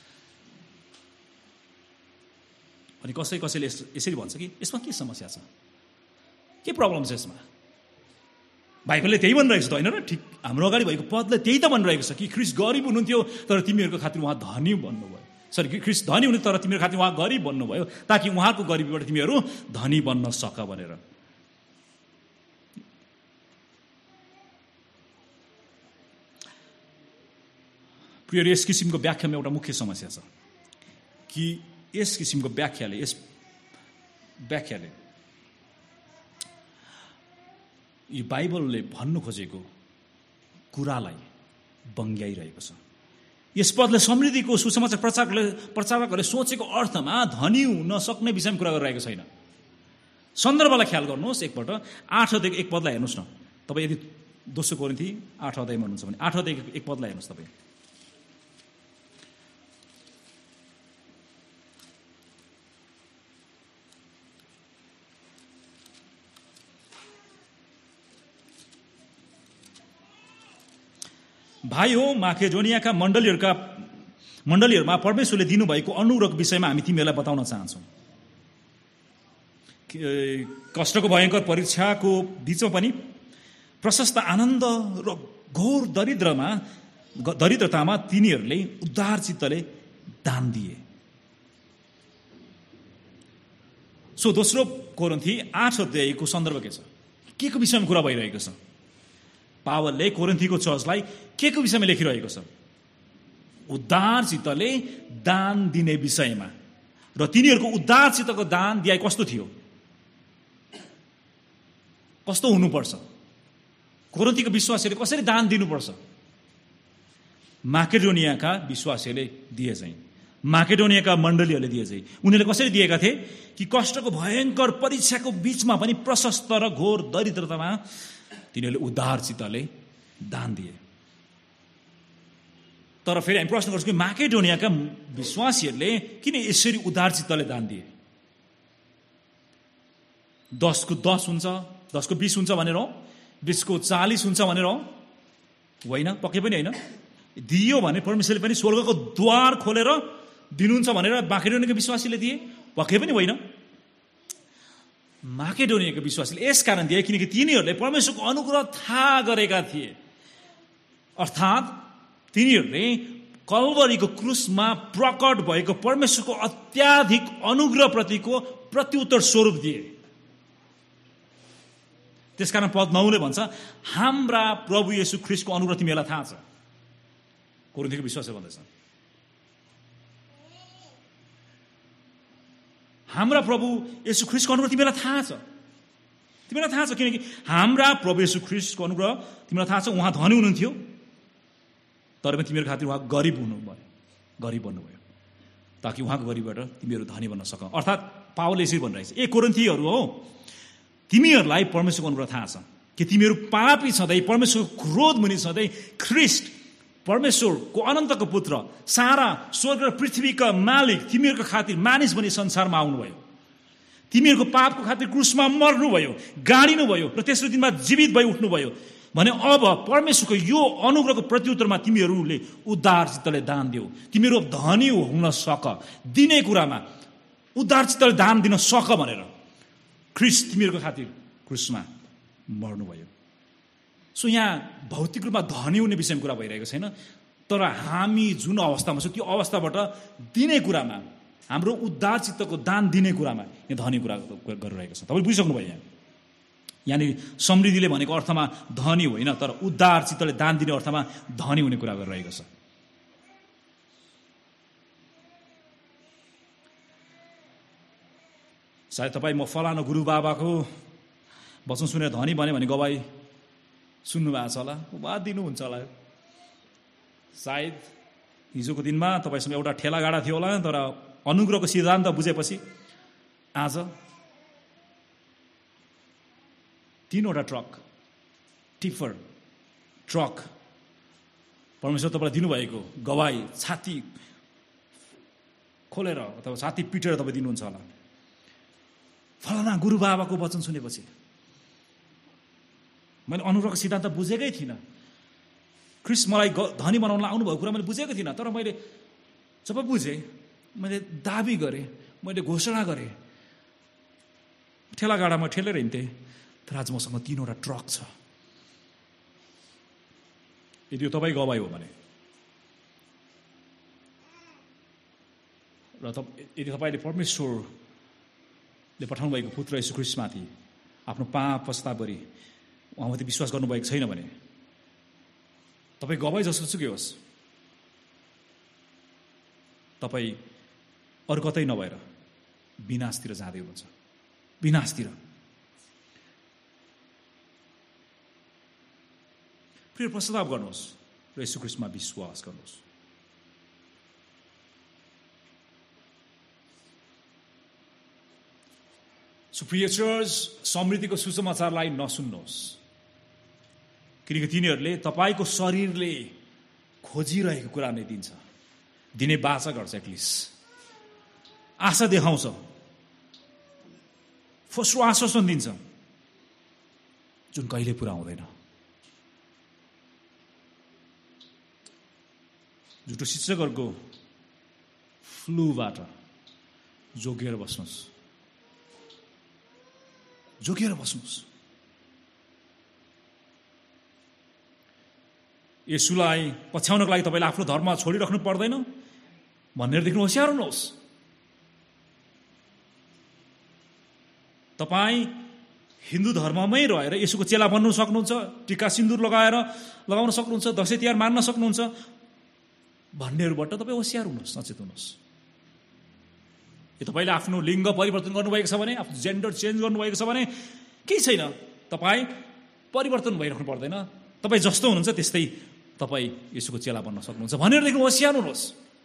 [SPEAKER 1] अनि कसै कसैले यसरी भन्छ कि यसमा के समस्या छ, के प्रब्लम छ यसमा? बाइबलले त्यही भनिरहेको छ त होइन र? ठिक हाम्रो अगाडि भएको पदले त्यही त भनिरहेको छ कि ख्रीष्ट गरिब हुनुहुन्थ्यो तर तिमीहरूको खातिर उहाँ धनी बन्नुभयो। सरी, ख्रीष्ट धनी हुनु तर तिमीहरूको खातिर उहाँ गरिब बन्नुभयो ताकि उहाँको गरिबीबाट तिमीहरू धनी बन्न सक भनेर। प्रिय, यस किसिमको व्याख्यामा एउटा मुख्य समस्या छ कि यस किसिमको व्याख्याले यस व्याख्याले यो बाइबलले भन्नु खोजेको कुरालाई बङ्ग्याइरहेको छ। यस पदले समृद्धिको सुसमाचार प्रचारकले प्रचारकहरूले सोचेको अर्थमा धनी हुन सक्ने विषयमा कुरा गरिरहेको छैन। सन्दर्भलाई ख्याल गर्नुहोस्। एकपल्ट आठ अध्यायको एक पदलाई हेर्नुहोस् न। तपाईँ यदि दोस्रो कोरिन्थी आठ अध्यायमा हुनुहुन्छ भने आठ अध्यायको एक पदलाई हेर्नुहोस् तपाईँ। भाइ हो, माकेडोनियाका मण्डलीहरूका मण्डलीहरूमा परमेश्वरले दिनुभएको अनुग्रहको विषयमा हामी तिमीहरूलाई बताउन चाहन्छौँ। कष्टको भयङ्कर परीक्षाको बीचमा पनि प्रशस्त आनन्द र घोर दरिद्रमा दरिद्रतामा तिनीहरूले उदार चित्तले दान दिए। सो दोस्रो कोरिन्थी आठ अध्यायको सन्दर्भ के छ? के को विषयमा कुरा भइरहेको छ? पावलले कोरिन्थीको चर्चलाई के को विषयमा लेखिरहेको छ? उदार चित्तले दान दिने विषयमा। र तिनीहरूको उदार चित्तको दान दिए कस्तो थियो, कस्तो हुनुपर्छ, कोरिन्थीको विश्वासीले कसरी दान दिनुपर्छ? माकेडोनियाका विश्वासीले दिए चाहिँ, माकेडोनियाका मण्डलीहरूले दिए चाहिँ उनीहरूले कसरी दिएका थिए कि कष्टको भयङ्कर परीक्षाको बीचमा पनि प्रशस्त र घोर दरिद्रतामा तिनीहरूले उदार चित्तले दान दिए। तर फेरि हामी प्रश्न गर्छौँ कि माकेडोनियाका विश्वासीहरूले किन यसरी उदार चित्तले दान दिए? दसको दस हुन्छ, दसको बिस हुन्छ भनेर हो, बिसको चालिस हुन्छ भनेर हो? होइन, पक्कै पनि होइन। दियो भने परमेश्वरले पनि स्वर्गको द्वार खोलेर दिनुहुन्छ भनेर माकेडोनियाका विश्वासीले दिए? पक्कै पनि होइन। माकेडोनियाका विश्वासीले यस कारण दिए किनकि तिनीहरूले परमेश्वरको अनुग्रह थाहा गरेका थिए। अर्थात् तिनीहरूले कल्वरीको क्रुसमा प्रकट भएको परमेश्वरको अत्याधिक अनुग्रहप्रतिको प्रत्युत्तर स्वरूप दिए। त्यसकारण पद नौले भन्छ हाम्रा प्रभु येशू ख्रीष्टको अनुग्रह तिमीहरूलाई थाहा छ। कोरिन्थीको विश्वासले भन्दैछ हाम्रा प्रभु येशू ख्रीष्टको अनुग्रह तिमीलाई थाहा छ। तिमीलाई थाहा छ किनकि हाम्रा प्रभु येशू ख्रीष्टको अनुग्रह तिमीलाई थाहा छ। उहाँ धनी हुनुहुन्थ्यो तर पनि तिमीहरूको खातिर उहाँ गरिब हुनुभयो, गरिब बन्नुभयो ताकि उहाँको गरिबबाट तिमीहरू धनी बन्न सक। अर्थात् पावलले यसरी भनिरहेछ, ए कोरिन्थीहरू हो, तिमीहरूलाई परमेश्वरको अनुग्रह थाहा छ कि तिमीहरू पापी छँदै परमेश्वरको क्रोध मुनि छँदै ख्रीष्ट परमेश्वरको अनन्तको पुत्र सारा स्वर्ग र पृथ्वीका मालिक तिमीहरूको खातिर मानिस बनी संसारमा आउनुभयो। तिमीहरूको पापको खातिर क्रुसमा मर्नुभयो, गाडिनुभयो र तेस्रो दिनमा जीवित भई उठ्नुभयो भने अब परमेश्वरको यो अनुग्रहको प्रत्युत्तरमा तिमीहरूले उदार चित्तले दान दियो। तिमीहरू धनी हुन सक, दिने कुरामा उदार चित्तले दान दिन सक भनेर ख्रीष्ट तिमीहरूको खातिर क्रुसमा मर्नुभयो। सो यहाँ भौतिक रूपमा धनी हुने विषयमा कुरा भइरहेको छैन, तर हामी जुन अवस्थामा छौँ त्यो अवस्थाबाट दिने कुरामा, हाम्रो उदार चित्तको दान दिने कुरामा यहाँ धनी कुरा गरिरहेको छ। तपाईँले बुझिसक्नुभयो यहाँ यहाँनिर समृद्धिले भनेको अर्थमा धनी होइन, तर उदार चित्तले दान दिने अर्थमा धनी हुने कुरा गरिरहेको छ। सायद तपाईँ म फलानु गुरु बाबाको वचन सुनेर धनी भने भने गवाई सुन्नु भएको छ होला, वा दिनुहुन्छ होला। सायद हिजोको दिनमा तपाईँसँग एउटा ठेला गाडा थियो होला, तर अनुग्रहको सिद्धान्त बुझेपछि आज तीनवटा ट्रक टिफर ट्रक परमेश्वर तपाईँलाई दिनुभएको गवाई छाती खोलेर अथवा छाती पिटेर तपाईँ दिनुहुन्छ होला। फलाना गुरु बाबाको वचन सुनेपछि मैले अनुग्रहको सिद्धान्त बुझेकै थिइनँ। ख्रिस्ट मलाई धनी बनाउनलाई आउनुभएको कुरा मैले बुझेको थिइनँ। तर मैले जब बुझेँ, मैले दाबी गरेँ, मैले घोषणा गरेँ, ठेला गाडामा ठेलेर हिँड्थेँ, तर आज मसँग तीनवटा ट्रक छ। यदि यो तपाईँ गवाई हो भने र यदि तपाईँले परमेश्वरले पठाउनु भएको पुत्र येशू ख्रिस्टमाथि आफ्नो पाप पस्ताव गरी उहाँमाथि विश्वास गर्नुभएको छैन भने तपाईँ गवाई जसोसुकै होस्, तपाईँ अरू कतै नभएर विनाशतिर जाँदै हुनुहुन्छ। विनाशतिर। फेरि पश्चाताप गर्नुहोस् र येशू ख्रिस्टमा विश्वास गर्नुहोस्। सो प्रिय चर्च, समृद्धिको सुसमाचारलाई नसुन्नुहोस्, किनकि तिनीहरूले तपाईँको शरीरले खोजिरहेको कुरा नै दिन्छ, दिने बाचा गर्छ, एटलिस्ट आशा देखाउँछ, फस्रो आश्वासन दिन्छ जुन कहिले पुरा हुँदैन। झुटो शिक्षकहरूको फ्लूबाट जोगिएर बस्नुहोस्, जोगिएर बस्नुहोस्। येशूलाई पछ्याउनको लागि तपाईँले आफ्नो धर्म छोडिराख्नु पर्दैन भनेरदेखि होसियार हुनुहोस्। तपाईँ हिन्दू धर्ममै रहेर येशूको चेला बन्नु सक्नुहुन्छ, टिका सिन्दुर लगाएर लगाउन सक्नुहुन्छ, दसैँ तिहार मान्न सक्नुहुन्छ भन्नेहरूबाट तपाईँ होसियार हुनुहोस्, सचेत हुनुहोस्। यो तपाईँले आफ्नो लिङ्ग परिवर्तन गर्नुभएको छ भने, आफ्नो जेन्डर चेन्ज गर्नुभएको छ भने केही छैन, तपाईँ परिवर्तन भइराख्नु पर्दैन। तपाईँ जस्तो हुनुहुन्छ त्यस्तै तपाईँ येशूको चेला बन्न सक्नुहुन्छ भनेरदेखि होसियार हुनुहोस्।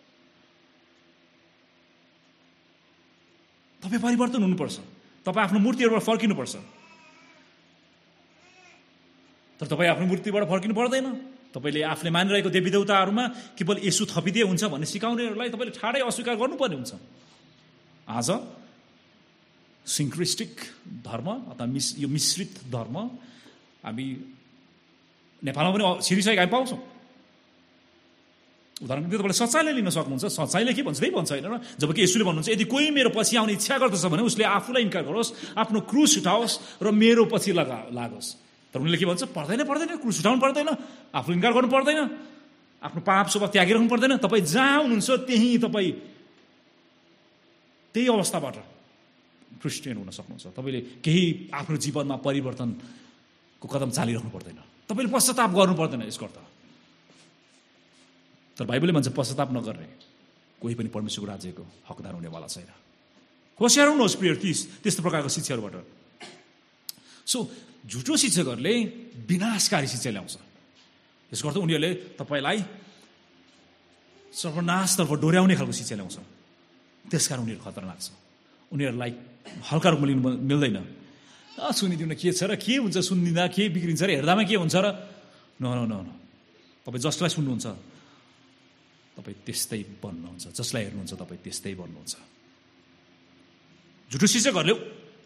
[SPEAKER 1] तपाईँ परिवर्तन हुनुपर्छ, तपाईँ आफ्नो मूर्तिहरूबाट फर्किनुपर्छ। तर तपाईँ आफ्नो मूर्तिबाट फर्किनु पर्दैन। तपाईँले आफूले मानिरहेको देवी देवताहरूमा केवल येशू थपिदिए हुन्छ भन्ने सिकाउनेहरूलाई तपाईँले ठाडै अस्वीकार गर्नुपर्ने हुन्छ। आज सिङ्क्रिस्टिक धर्म अथवा मिस यो मिश्रित धर्म हामी नेपालमा पनि छिरिसकेको हामी पाउँछौँ। उदाहरणको निम्ति तपाईँले सच्चाइले लिन सक्नुहुन्छ। सच्चाइले के भन्छ त्यही भन्छ होइन र। जबकि येशूले भन्नुहुन्छ यदि कोही मेरो पछि आउने इच्छा गर्दछ भने उसले आफूलाई इन्कार गरोस्, आफ्नो क्रुस उठाओस् र मेरो पछि लगा लागोस्। तर उनीहरूले के भन्छ? पर्दैन पर्दैन, क्रुस उठाउनु पर्दैन, आफू इन्कार गर्नु पर्दैन, आफ्नो पाप स्वभाव त्यागिराख्नु पर्दैन। तपाईँ जहाँ हुनुहुन्छ त्यहीँ तपाईँ त्यही अवस्थाबाट क्रिस्चियन हुन सक्नुहुन्छ। तपाईँले केही आफ्नो जीवनमा परिवर्तनको कदम चालिराख्नु पर्दैन, तपाईँले पश्चाताप गर्नु पर्दैन यसको अर्थ। तर बाइबलले भन्छ पश्चाताप नगर्ने कोही पनि परमेश्वरको राज्यको हकदार हुनेवाला छैन। होसियार हुनुहोस् प्रिय, त्यस्तो प्रकारको शिक्षाहरूबाट। सो झुटो शिक्षकहरूले विनाशकारी शिक्षा ल्याउँछ। यसको अर्थ उनीहरूले तपाईँलाई सर्वनाशतर्फ डोर्याउने खालको शिक्षा ल्याउँछ। त्यसकारण उनीहरू खतरनाक छ। उनीहरूलाई हल्का रूपमा लिनु मिल्दैन। सुनिदिनु के छ र के हुन्छ, सुनिदिँदा के बिग्रिन्छ र हेर्दामा के हुन्छ र न न न तपाईँ जसलाई सुन्नुहुन्छ तपाईँ त्यस्तै बन्नुहुन्छ, जसलाई हेर्नुहुन्छ तपाईँ त्यस्तै बन्नुहुन्छ। झुटो शिक्षकहरूले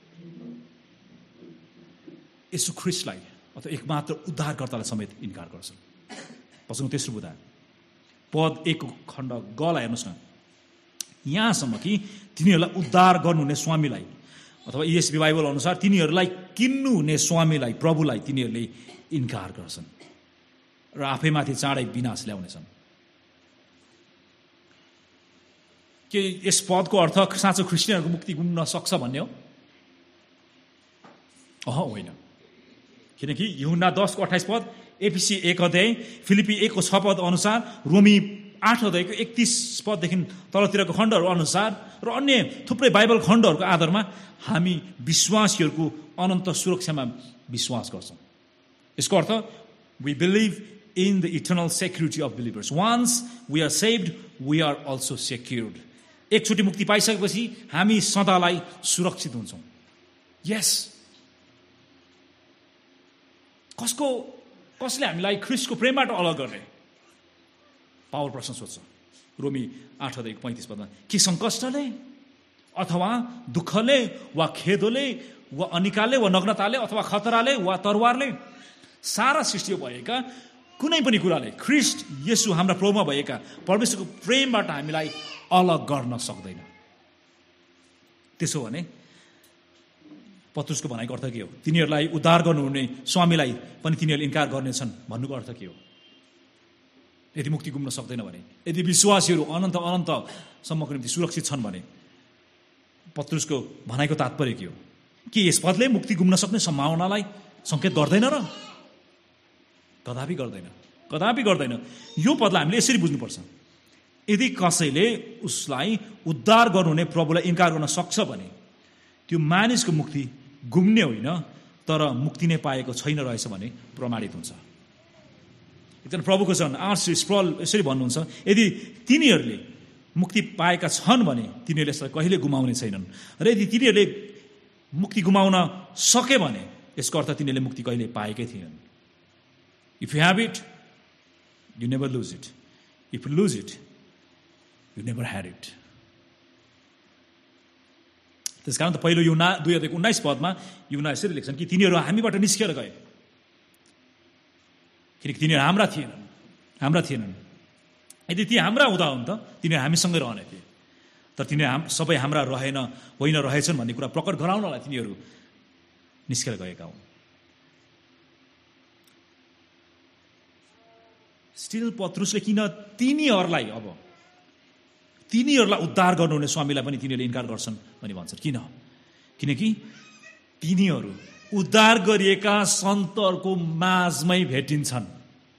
[SPEAKER 1] येशू ख्रिस्टलाई अथवा एकमात्र उद्धारकर्तालाई समेत इन्कार गर्छन्। पछिल्लो तेस्रो बुधा पद एक खण्ड गलाई हेर्नुहोस् न, यहाँसम्म कि तिनीहरूलाई उद्धार गर्नुहुने स्वामीलाई अथवा इएसबी बाइबल अनुसार तिनीहरूलाई किन्नुहुने स्वामीलाई, प्रभुलाई तिनीहरूले इन्कार गर्छन् र आफैमाथि चाँडै विनाश ल्याउनेछन्। के यस पदको अर्थ साँचो ख्रिस्टियनहरूको मुक्ति गुम्न सक्छ भन्ने हो? अह होइन। किनकि यूहन्ना दसको अट्ठाइस पद, एफिसी एक अध्याय, फिलिपी एकको छ पद अनुसार, रोमी आठ अध्यायको एकतिस पददेखि तलतिरको खण्डहरू अनुसार र अन्य थुप्रै बाइबल खण्डहरूको आधारमा हामी विश्वासीहरूको अनन्त सुरक्षामा विश्वास गर्छौँ। यसको अर्थ we believe in the eternal security of believers. Once we are saved, we are also secured. एकचोटि मुक्ति पाइसकेपछि हामी सदालाई सुरक्षित हुन्छौँ। यस, कसको कसले हामीलाई ख्रीष्टको प्रेमबाट अलग गर्ने? पावल प्रश्न सोध्छ रोमी आठ अध्यायको पैँतिस पदमा। के सङ्कष्टले अथवा दुःखले वा खेदोले वा अनिकालले वा नग्नताले अथवा खतराले वा तरवारले? सारा सृष्टि भएका कुनै पनि कुराले ख्रीष्ट येशू हाम्रा प्रभुमा भएका परमेश्वरको प्रेमबाट हामीलाई अलग गर्न सक्दैन। त्यसो भने पत्रुसको भनाइको अर्थ के हो? तिनीहरूलाई उद्धार गर्नुहुने स्वामीलाई पनि तिनीहरूले इन्कार गर्नेछन् भन्नुको अर्थ के हो? यदि मुक्ति गुम्न सक्दैन भने, यदि विश्वासीहरू अनन्त अनन्तसम्मको निम्ति सुरक्षित छन् भने पत्रुसको भनाइको तात्पर्य के हो? के यस पदले मुक्ति गुम्न सक्ने सम्भावनालाई सङ्केत गर्दैन र? कदापि गर्दैन, कदापि गर्दैन। यो पदलाई हामीले यसरी बुझ्नुपर्छ। यदि कसैले उसलाई उद्धार गर्नुहुने प्रभुलाई इन्कार गर्न सक्छ भने त्यो मानिसको मुक्ति गुम्ने होइन तर मुक्ति नै पाएको छैन रहेछ भने प्रमाणित हुन्छ। एकजना प्रभुको जन आर.सी. स्प्रल यसरी भन्नुहुन्छ, यदि तिनीहरूले मुक्ति पाएका छन् भने तिनीहरूले यसलाई कहिले गुमाउने छैनन्, र यदि तिनीहरूले मुक्ति गुमाउन सके भने यसको अर्थ तिनीहरूले मुक्ति कहिले पाएकै थिएनन्। If you have it, you never lose it. If you lose it, you never had it. त्यस कारण त पहिलो युना दुई अध्यायको उन्नाइस पदमा युना यसरी लेख्छन् कि तिनीहरू हामीबाट निस्किएर गए, किनकि तिनीहरू हाम्रा थिएनन्, हाम्रा थिएनन्। यदि ती हाम्रा हुँदा हुन् त तिनीहरू हामीसँगै रहने थिए, तर तिनीहरू हाम सबै हाम्रा रहेन होइन रहेछन् भन्ने कुरा प्रकट गराउनलाई तिनीहरू निस्केर गएका हुन्। स्टिल पत्रुसले किन तिनीहरूलाई अब तिनीहरूलाई उद्धार गर्नुहुने स्वामीलाई पनि तिनीहरूले इन्कार गर्छन् भनी भन्छन्? किन? किनकि तिनीहरू उद्धार गरिएका सन्तहरूको माझमै भेटिन्छन्।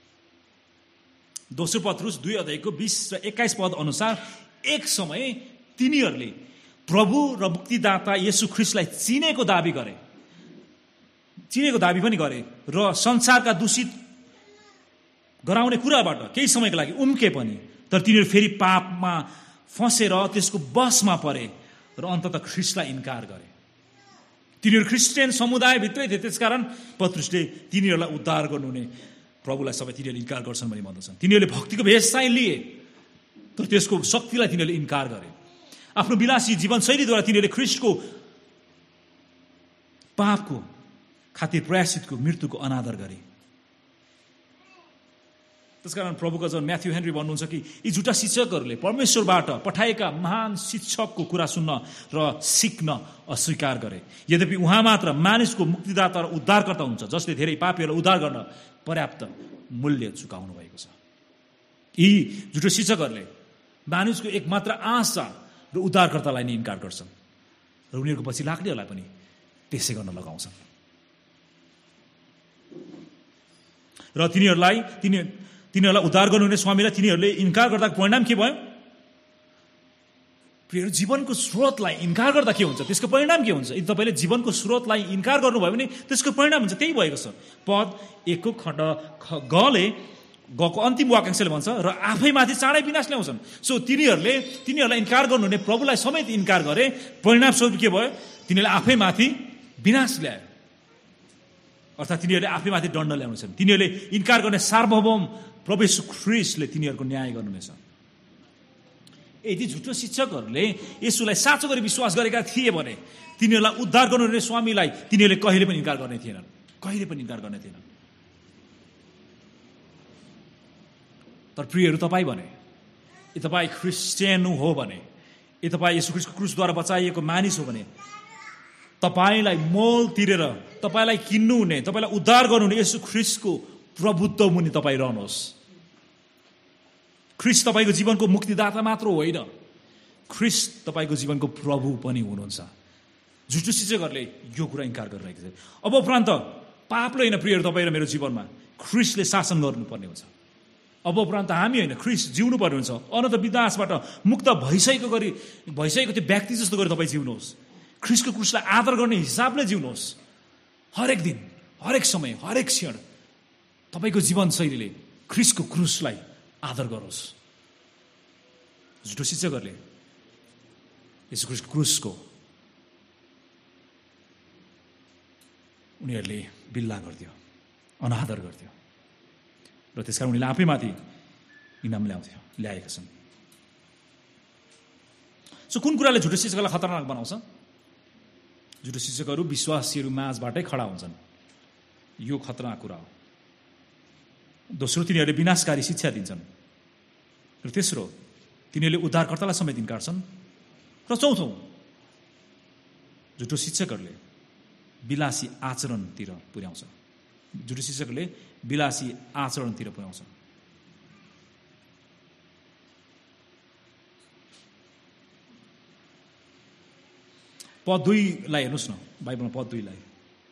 [SPEAKER 1] दोस्रो पत्रुस दुई अध्यायको बिस र एक्काइस पद अनुसार एक समय तिनीहरूले प्रभु र मुक्तिदाता येशू ख्रीष्टलाई चिनेको दाबी गरे, चिनेको दाबी पनि गरे र संसारका दूषित गराउने कुराबाट केही समयको लागि उम्के पनि, तर तिनीहरू फेरि पापमा फँसेर त्यसको बसमा परे र अन्ततः ख्रीष्टलाई इन्कार गरे। तिनीहरू क्रिस्चियन समुदायभित्रै थिए, त्यसकारण पत्रुसले तिनीहरूलाई उद्धार गर्नुहुने प्रभुलाई सबै तिनीहरूले इन्कार गर्छन् भनी भन्दछन्। तिनीहरूले भक्तिको भेष चाहिँ लिए तर त्यसको शक्तिलाई तिनीहरूले इन्कार गरे। आफ्नो विलासी जीवनशैलीद्वारा तिनीहरूले ख्रीष्टको पापको खातिर प्रयासितको मृत्युको अनादर गरे। त्यसकारण प्रभुका जन म्याथ्यू हेनरी भन्नुहुन्छ कि यी झुटा शिक्षकहरूले परमेश्वरबाट पठाएका महान शिक्षकको कुरा सुन्न र सिक्न अस्वीकार गरे। यद्यपि उहाँ मात्र मानिसको मुक्तिदाता र उद्धारकर्ता हुन्छ, जसले धेरै पापीहरूलाई उद्धार गर्न पर्याप्त मूल्य चुकाउनु भएको छ। यी झुटो शिक्षकहरूले मानिसको एकमात्र आशा र उद्धारकर्तालाई नै इन्कार गर्छन् र उनीहरूको पछि लाग्नेहरूलाई पनि त्यसै गर्न लगाउँछन्। र तिनीहरूलाई तिनी तिनीहरूलाई उद्धार गर्नुहुने स्वामीलाई तिनीहरूले इन्कार गर्दा परिणाम के भयो? प्रियहरू, जीवनको स्रोतलाई इन्कार गर्दा के हुन्छ? त्यसको परिणाम के हुन्छ? यदि तपाईँले जीवनको स्रोतलाई इन्कार गर्नुभयो भने त्यसको परिणाम हुन्छ त्यही भएको छ। पद एकको खण्ड गले गको अन्तिम वाक्यांशले भन्छ र आफैमाथि चाँडै विनाश ल्याउँछन्। सो तिनीहरूले तिनीहरूलाई इन्कार गर्नुहुने प्रभुलाई समेत इन्कार गरे, परिणाम स्वरूप के भयो? तिनीहरूले आफैमाथि विनाश ल्याए, अर्थात् तिनीहरूले आफैमाथि दण्ड ल्याउनेछन्। तिनीहरूले इन्कार गर्ने सार्वभौम प्रभु येशू ख्रीष्टले तिनीहरूको न्याय गर्नुहुनेछ। यदि झुटो शिक्षकहरूले येशूलाई साँचो गरी विश्वास गरेका थिए भने तिनीहरूलाई उद्धार गर्नुहुने स्वामीलाई तिनीहरूले कहिले पनि इन्कार गर्ने थिएनन्, कहिले पनि इन्कार गर्ने थिएनन्। तर प्रियहरू, तपाईँ भने यदि तपाईँ क्रिस्चियन हो भने, यदि तपाईँ येशू ख्रीष्टको क्रुसद्वारा बचाइएको मानिस हो भने तपाईँलाई मोल तिरेर तपाईँलाई किन्नुहुने, तपाईँलाई उद्धार गर्नुहुने येशू ख्रीष्टको प्रभुत्व मुनि तपाईँ रहनुहोस्। ख्रीष्ट तपाईँको जीवनको मुक्तिदाता मात्र होइन, ख्रीष्ट तपाईँको जीवनको प्रभु पनि हुनुहुन्छ। झुटो शिक्षकहरूले यो कुरा इन्कार गरिरहेको छ। अब उपरान्त पापले होइन प्रियहरू, तपाईँ र मेरो जीवनमा ख्रीष्टले शासन गर्नुपर्ने हुन्छ। अब उपरान्त हामी होइन, ख्रीष्ट जिउनु पर्ने हुन्छ। अनन्त विनाशबाट मुक्त भइसकेको गरी भइसकेको त्यो व्यक्ति जस्तो गरी तपाईँ जिउनुहोस्। ख्रीष्टको क्रुसलाई आदर गर्ने हिसाबले जिउनुहोस्। हरेक दिन, हरेक समय, हरेक क्षण तपाईँको जीवनशैलीले ख्रीष्टको क्रुसलाई आदर गरोस्। झुटो शिक्षकहरूले येशू ख्रीष्टको क्रुसको उनीहरूले बिल्ला गर्थ्यो, अनादर गर्थ्यो। र त्यसकारण उनीहरूले आफैमाथि इनाम ल्याउँथ्यो ल्याएका छन्। सो कुन कुराले झुटो शिक्षकलाई खतरनाक बनाउँछ? झुटो शिक्षकहरू विश्वासीहरू माझबाटै खडा हुन्छन्, यो खतरनाक कुरा हो। दोस्रो, तिनीहरूले विनाशकारी शिक्षा दिन्छन्, र तेस्रो, तिनीहरूले उद्धारकर्तालाई समेत इन्कार्छन्, र चौथौँ, झुटो शिक्षकहरूले विलासी आचरणतिर पुर्याउँछ। झुटो शिक्षकहरूले विलासी आचरणतिर पुर्याउँछ। पद दुईलाई हेर्नुहोस् न, बाइबलमा पद दुईलाई।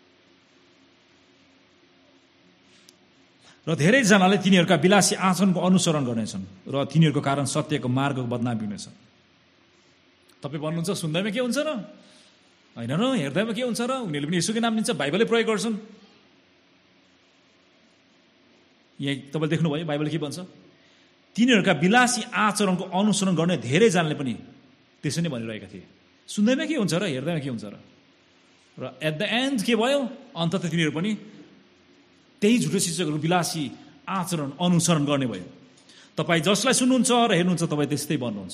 [SPEAKER 1] र धेरैजनाले तिनीहरूका विलासी आचरणको अनुसरण गर्नेछन् र तिनीहरूको कारण सत्यको मार्गको बदनामी हुनेछ। तपाईँ भन्नुहुन्छ सुन्दैमा के हुन्छ र, होइन र हेर्दैमा के हुन्छ र, उनीहरूले पनि यसुकै नाम लिन्छ, बाइबलले प्रयोग गर्छन्। यहाँ तपाईँले देख्नुभयो बाइबलले के भन्छ? तिनीहरूका विलासी आचरणको अनुसरण गर्ने धेरैजनाले पनि त्यसो नै भनिरहेका थिए। सुन्दैमा के हुन्छ र, हेर्दैमा के हुन्छ र, र एट द एन्ड के भयो? अन्तत तिनीहरू पनि त्यही झुटो शिक्षकहरू विलासी आचरण अनुसरण गर्ने भयो। तपाईँ जसलाई सुन्नुहुन्छ र हेर्नुहुन्छ तपाईँ त्यस्तै बन्नुहुन्छ।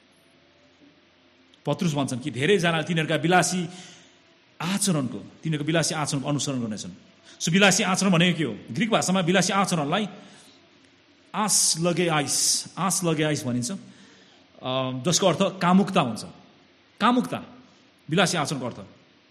[SPEAKER 1] पत्रुस भन्छन् कि धेरैजना तिनीहरूका विलासी आचरणको तिनीहरूको विलासी आचरणको अनुसरण गर्नेछन्। सो विलासी आचरण भनेको के हो? ग्रिक भाषामा विलासी आचरणलाई आस लगे आइस आस लगे आइस भनिन्छ, जसको अर्थ कामुकता हुन्छ। कामुकता विलासी आचरणको अर्थ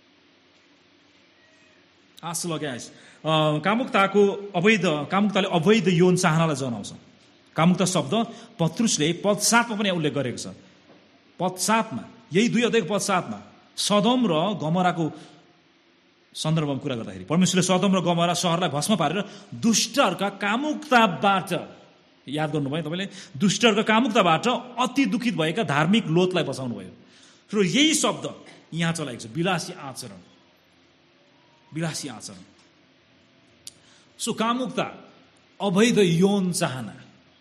[SPEAKER 1] आस लगे आइस। कामुकताको अवैध कामुकताले अवैध यौन चाहनालाई जनाउँछ। कामुकता शब्द पत्रुसले पद सातमा पनि उल्लेख गरेको छ। पद सातमा, यही दुई अध्यायको पद सातमा सदम र गमराको सन्दर्भमा कुरा गर्दाखेरि परमेश्वरले सदम र गमरा सहरलाई भस्म पारेर दुष्टहरूका कामुकताबाट, याद गर्नुभयो तपाईँले, दुष्टहरूका कामुकताबाट अति दुखित भएका धार्मिक लोतलाई बचाउनु भयो। र यही शब्द यहाँ चलाएको छ, विलासी आचरण। विलासी आचरण सो कामुकता, अवैध यौन चाहना,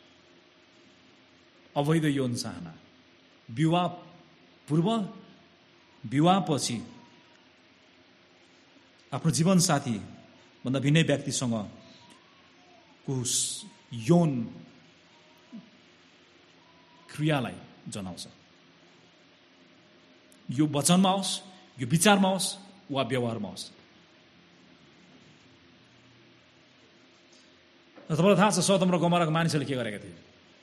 [SPEAKER 1] अवैध यौन चाहना, विवाह पूर्व विवाहपछि आफ्नो जीवनसाथी भन्दा भिन्नै व्यक्तिसँग को यौन क्रियालाई जनाउँछ। यो वचनमा होस्, यो विचारमा होस् वा व्यवहारमा होस्। तपाईँलाई थाहा छ सदम र गमराको मानिसहरूले के गरेका थिए?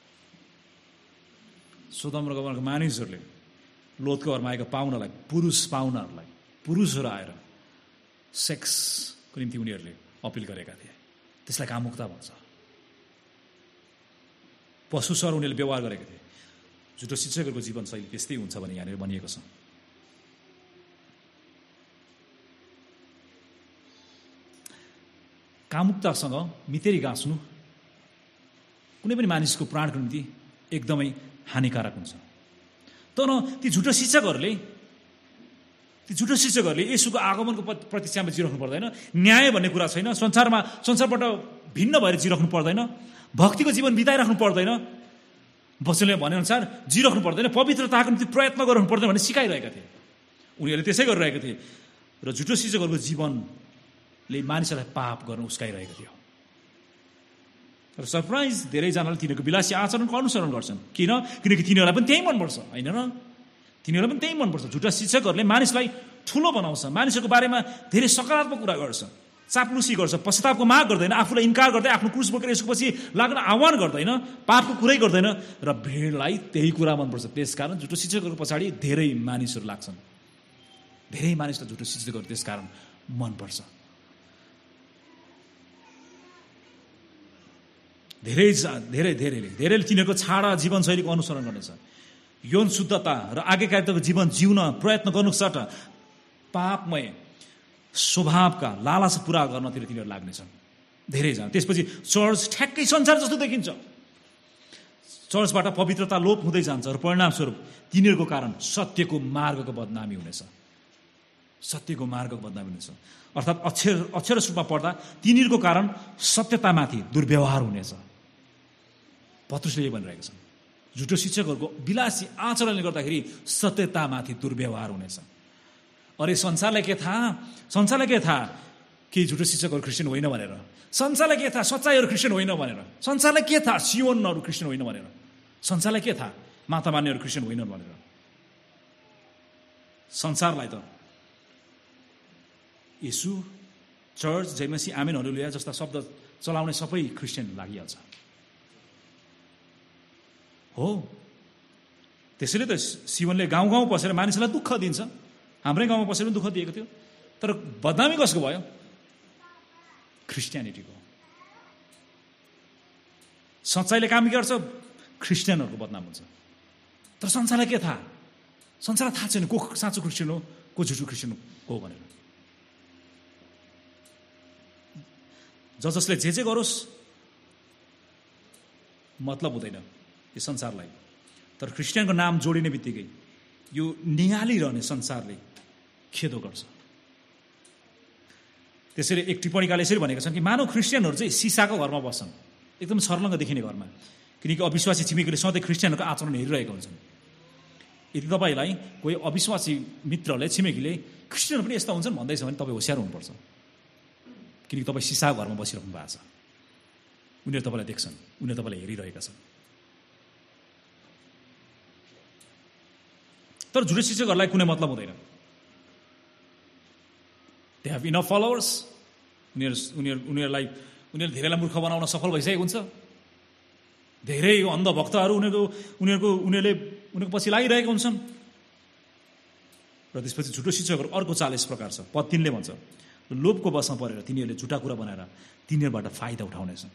[SPEAKER 1] सदम र गमराको मानिसहरूले लोतको घरमा आएका पाहुनालाई, पुरुष पाहुनाहरूलाई, पुरुषहरू आएर सेक्सको निम्ति उनीहरूले अपिल गरेका थिए। त्यसलाई कामुकता भन्छ। पशुसर उनीहरूले व्यवहार गरेका थिए। झुटो शिक्षकहरूको जीवनशैली त्यस्तै हुन्छ भने यहाँनिर भनिएको छ। कामुकतासँग मितेरी गाँच्नु कुनै पनि मानिसको प्राणको निम्ति एकदमै हानिकारक हुन्छ। तर ती झुटो शिक्षकहरूले ती झुटो शिक्षकहरूले यसुको आगमनको प्रतीक्षामा जिराख्नु पर्दैन। न्याय भन्ने कुरा छैन। संसारमा संसारबाट भिन्न भएर जिराख्नु पर्दैन। भक्तिको जीवन बिताइराख्नु पर्दैन। वचनले भनेअनुसार जिराख्नु पर्दैन। पवित्रताको निम्ति प्रयत्न गर्नु पर्दैन भन्ने सिकाइरहेका थिए। उनीहरूले त्यसै गरिरहेका थिए र झुटो शिक्षकहरूको जीवनले मानिसहरूलाई पाप गर्न उस्काइरहेको थियो। र सरप्राइज, धेरैजनाले तिनीहरूको विलासी आचरणको अनुसरण गर्छन्। किन? किनकि तिनीहरूलाई पनि त्यही मनपर्छ, होइन र? तिनीहरूलाई पनि त्यही मनपर्छ। झुटा शिक्षकहरूले मानिसलाई ठुलो बनाउँछ, मानिसहरूको बारेमा धेरै सकारात्मक कुरा गर्छ, चाप्लुसी गर्छ, पश्चातापको माग गर्दैन, आफूलाई इन्कार गर्दै आफ्नो क्रुस बोकेर यसको पछि लाग्न आह्वान गर्दैन, पापको कुरै गर्दैन र भिडलाई त्यही कुरा मनपर्छ। त्यसकारण झुटो शिक्षकहरूको पछाडि धेरै मानिसहरू लाग्छन्। धेरै मानिसलाई झुटो शिक्षकहरू त्यसकारण मनपर्छ। धेरै धेरै धेरैले धेरैले तिनीहरूको छाडा जीवनशैलीको अनुसरण गर्नेछ। यौन शुद्धता र आज्ञाकारिताको जीवन जिउन प्रयत्न गर्नु सट्टा पापमय स्वभावका लालसा पुरा गर्नतिर तिनीहरू लाग्नेछन् धेरैजना। त्यसपछि चर्च ठ्याक्कै संसार जस्तो देखिन्छ। चर्चबाट पवित्रता लोप हुँदै जान्छ र परिणामस्वरूप तिनीहरूको कारण सत्यको मार्गको बदनामी हुनेछ। सत्यको मार्गको बदनामी हुनेछ अर्थात् अक्षर अक्षर रूपमा पढ्दा तिनीहरूको कारण सत्यतामाथि दुर्व्यवहार हुनेछ। पत्रुसले यही भनिरहेको छ। झुटो शिक्षकहरूको विलासी आचरणले गर्दाखेरि सत्यतामाथि दुर्व्यवहार हुनेछ। अरे संसारलाई के थाहा? संसारलाई के थाहा? केही झुटो शिक्षकहरू क्रिस्चियन होइन भनेर, संसारलाई के थाहा सच्चाइहरू क्रिस्चियन होइन भनेर, संसारलाई के थाहा सियोनहरू क्रिस्चियन होइन भनेर, संसारलाई के थाहा माता मान्नेहरू क्रिस्चियन होइन भनेर। संसारलाई त येशू, चर्च, जयमसी, आमेन, हल्लेलुया जस्ता शब्द चलाउने सबै क्रिस्चियन लागिहाल्छ। हो, त्यसैले त सियोनले गाउँ गाउँ पसेर मानिसलाई दुःख दिन्छ। हाम्रै गाउँमा पसेर पनि दुःख दिएको थियो, तर बदनामी कसको भयो? क्रिस्चियनिटीको। सच्चाइले काम गर्छ, क्रिस्चियनहरूको बदनाम हुन्छ। तर संसारलाई के थाहा? संसारलाई थाहा छैन को साँचो क्रिस्चियन हो, को झुटो क्रिस्चियन हो भनेर। ज जसले जे जे गरोस् मतलब हुँदैन यो संसारलाई। तर क्रिस्चियनको नाम जोडिने बित्तिकै यो निहालिरहने संसारले खेदो गर्छ। त्यसैले एक टिप्पणीकाले यसरी भनेका छन् कि मानव क्रिस्चियनहरू चाहिँ सिसाको घरमा बस्छन्, एकदम सर्लङ्ग देखिने घरमा, किनकि अविश्वासी छिमेकीले सधैँ क्रिस्चियनहरूको आचरण हेरिरहेका हुन्छन्। यदि तपाईँलाई कोही अविश्वासी मित्रले, छिमेकीले क्रिस्चियन पनि यस्ता हुन्छन् भन्दैछ भने तपाईँ होसियार हुनुपर्छ, किनकि तपाईँ सिसाको घरमा बसिरहनु भएको छ। उनीहरू तपाईँलाई देख्छन्, उनीहरू तपाईँलाई हेरिरहेका छन्। तर झुटो शिक्षकहरूलाई कुनै मतलब हुँदैन। They have enough followers. उनीहरू उनीहरू उनीहरूलाई उनीहरू धेरैलाई मूर्ख बनाउन सफल भइसकेको हुन्छ। धेरै अन्धभक्तहरू उनीहरूको उनीहरूको उनीहरूले उनीहरूको पछि लागिरहेका हुन्छन्। र त्यसपछि झुटो शिक्षकहरू अर्को चाल यस प्रकार छ, पद तीनले भन्छ, लोभको बसमा परेर तिनीहरूले झुटा कुरा बनाएर तिनीहरूबाट फाइदा उठाउनेछन्।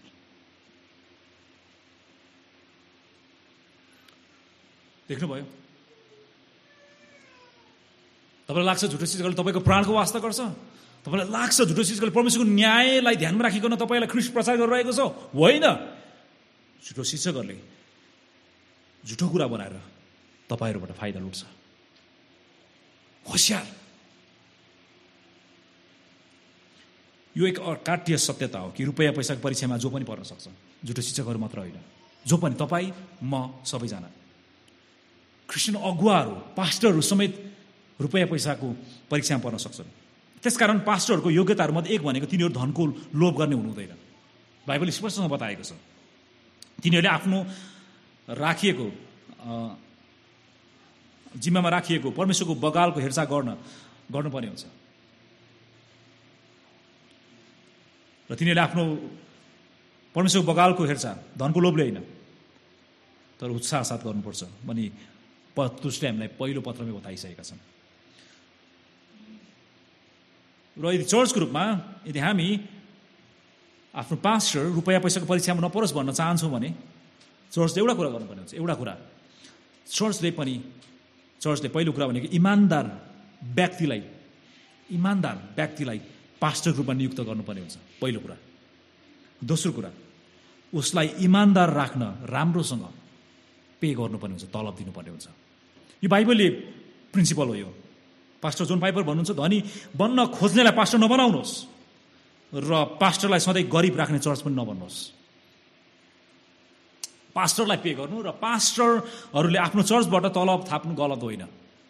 [SPEAKER 1] देख्नुभयो? तपाईँलाई लाग्छ झुटो शिक्षकले तपाईँको प्राणको वास्ता गर्छ? तपाईँलाई लाग्छ झुटो शिक्षकले परमेश्वरको न्यायलाई ध्यानमा राखिकन तपाईँलाई ख्रीष्ट प्रचार गरिरहेको छ? होइन। झुटो शिक्षकहरूले झुटो कुरा बनाएर तपाईँहरूबाट फाइदा लुट्छ। होसियार। यो एक अकाट्य सत्यता हो कि रुपैयाँ पैसाको परीक्षामा जो पनि पर्न सक्छ। झुटो शिक्षकहरू मात्र होइन, जो पनि तपाईँ, म, सबैजना। क्रिस्चियन अगुवाहरू, पास्टरहरू समेत रुपैयाँ पैसाको परीक्षामा पर्न सक्छन्। त्यसकारण पास्टरहरूको योग्यताहरूमध्ये एक भनेको तिनीहरू धनको लोभ गर्ने हुनु हुँदैन। बाइबल स्पष्टसँग बताएको छ। तिनीहरूले आफ्नो राखिएको जिम्मामा राखिएको परमेश्वरको बगालको हेरचाह गर्न गर्नुपर्ने हुन्छ। र तिनीहरूले आफ्नो परमेश्वरको बगालको हेरचाह धनको लोभले होइन तर उत्साह साथ गर्नुपर्छ भनी पत्रुसले हामीलाई पहिलो पत्रमा बताइसकेका छन्। र यदि चर्चको रूपमा यदि हामी आफ्नो पास्टर रुपैयाँ पैसाको परीक्षामा नपरोस् भन्न चाहन्छौँ भने चर्चले एउटा कुरा गर्नुपर्ने हुन्छ। एउटा कुरा चर्चले पनि चर्चले पहिलो कुरा भनेको इमान्दार व्यक्तिलाई इमान्दार व्यक्तिलाई पास्टरको रूपमा नियुक्त गर्नुपर्ने हुन्छ। पहिलो कुरा। दोस्रो कुरा, उसलाई इमान्दार राख्न राम्रोसँग पे गर्नुपर्ने हुन्छ, तलब दिनुपर्ने हुन्छ। यो बाइबलले प्रिन्सिपल हो। यो पास्टर जोन पाइपर भन्नुहुन्छ, धनी बन्न खोज्नेलाई पास्टर नबनाउनुहोस् र पास्टरलाई सधैँ गरिब राख्ने चर्च पनि नबन्नुहोस्। पास्टरलाई पे गर्नु र पास्टरहरूले आफ्नो चर्चबाट तलब थाप्नु गलत होइन।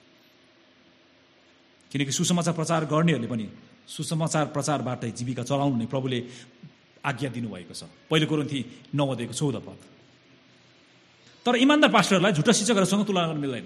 [SPEAKER 1] किनकि सुसमाचार प्रचार गर्नेहरूले पनि सुसमाचार प्रचारबाटै जीविका चलाउनु नै प्रभुले आज्ञा दिनुभएको छ। पहिलो कोरिन्थी नौ अध्यायको चौध पद। तर इमान्दार पास्टरलाई झुटा शिक्षकहरूसँग तुलना गर्न मिल्दैन।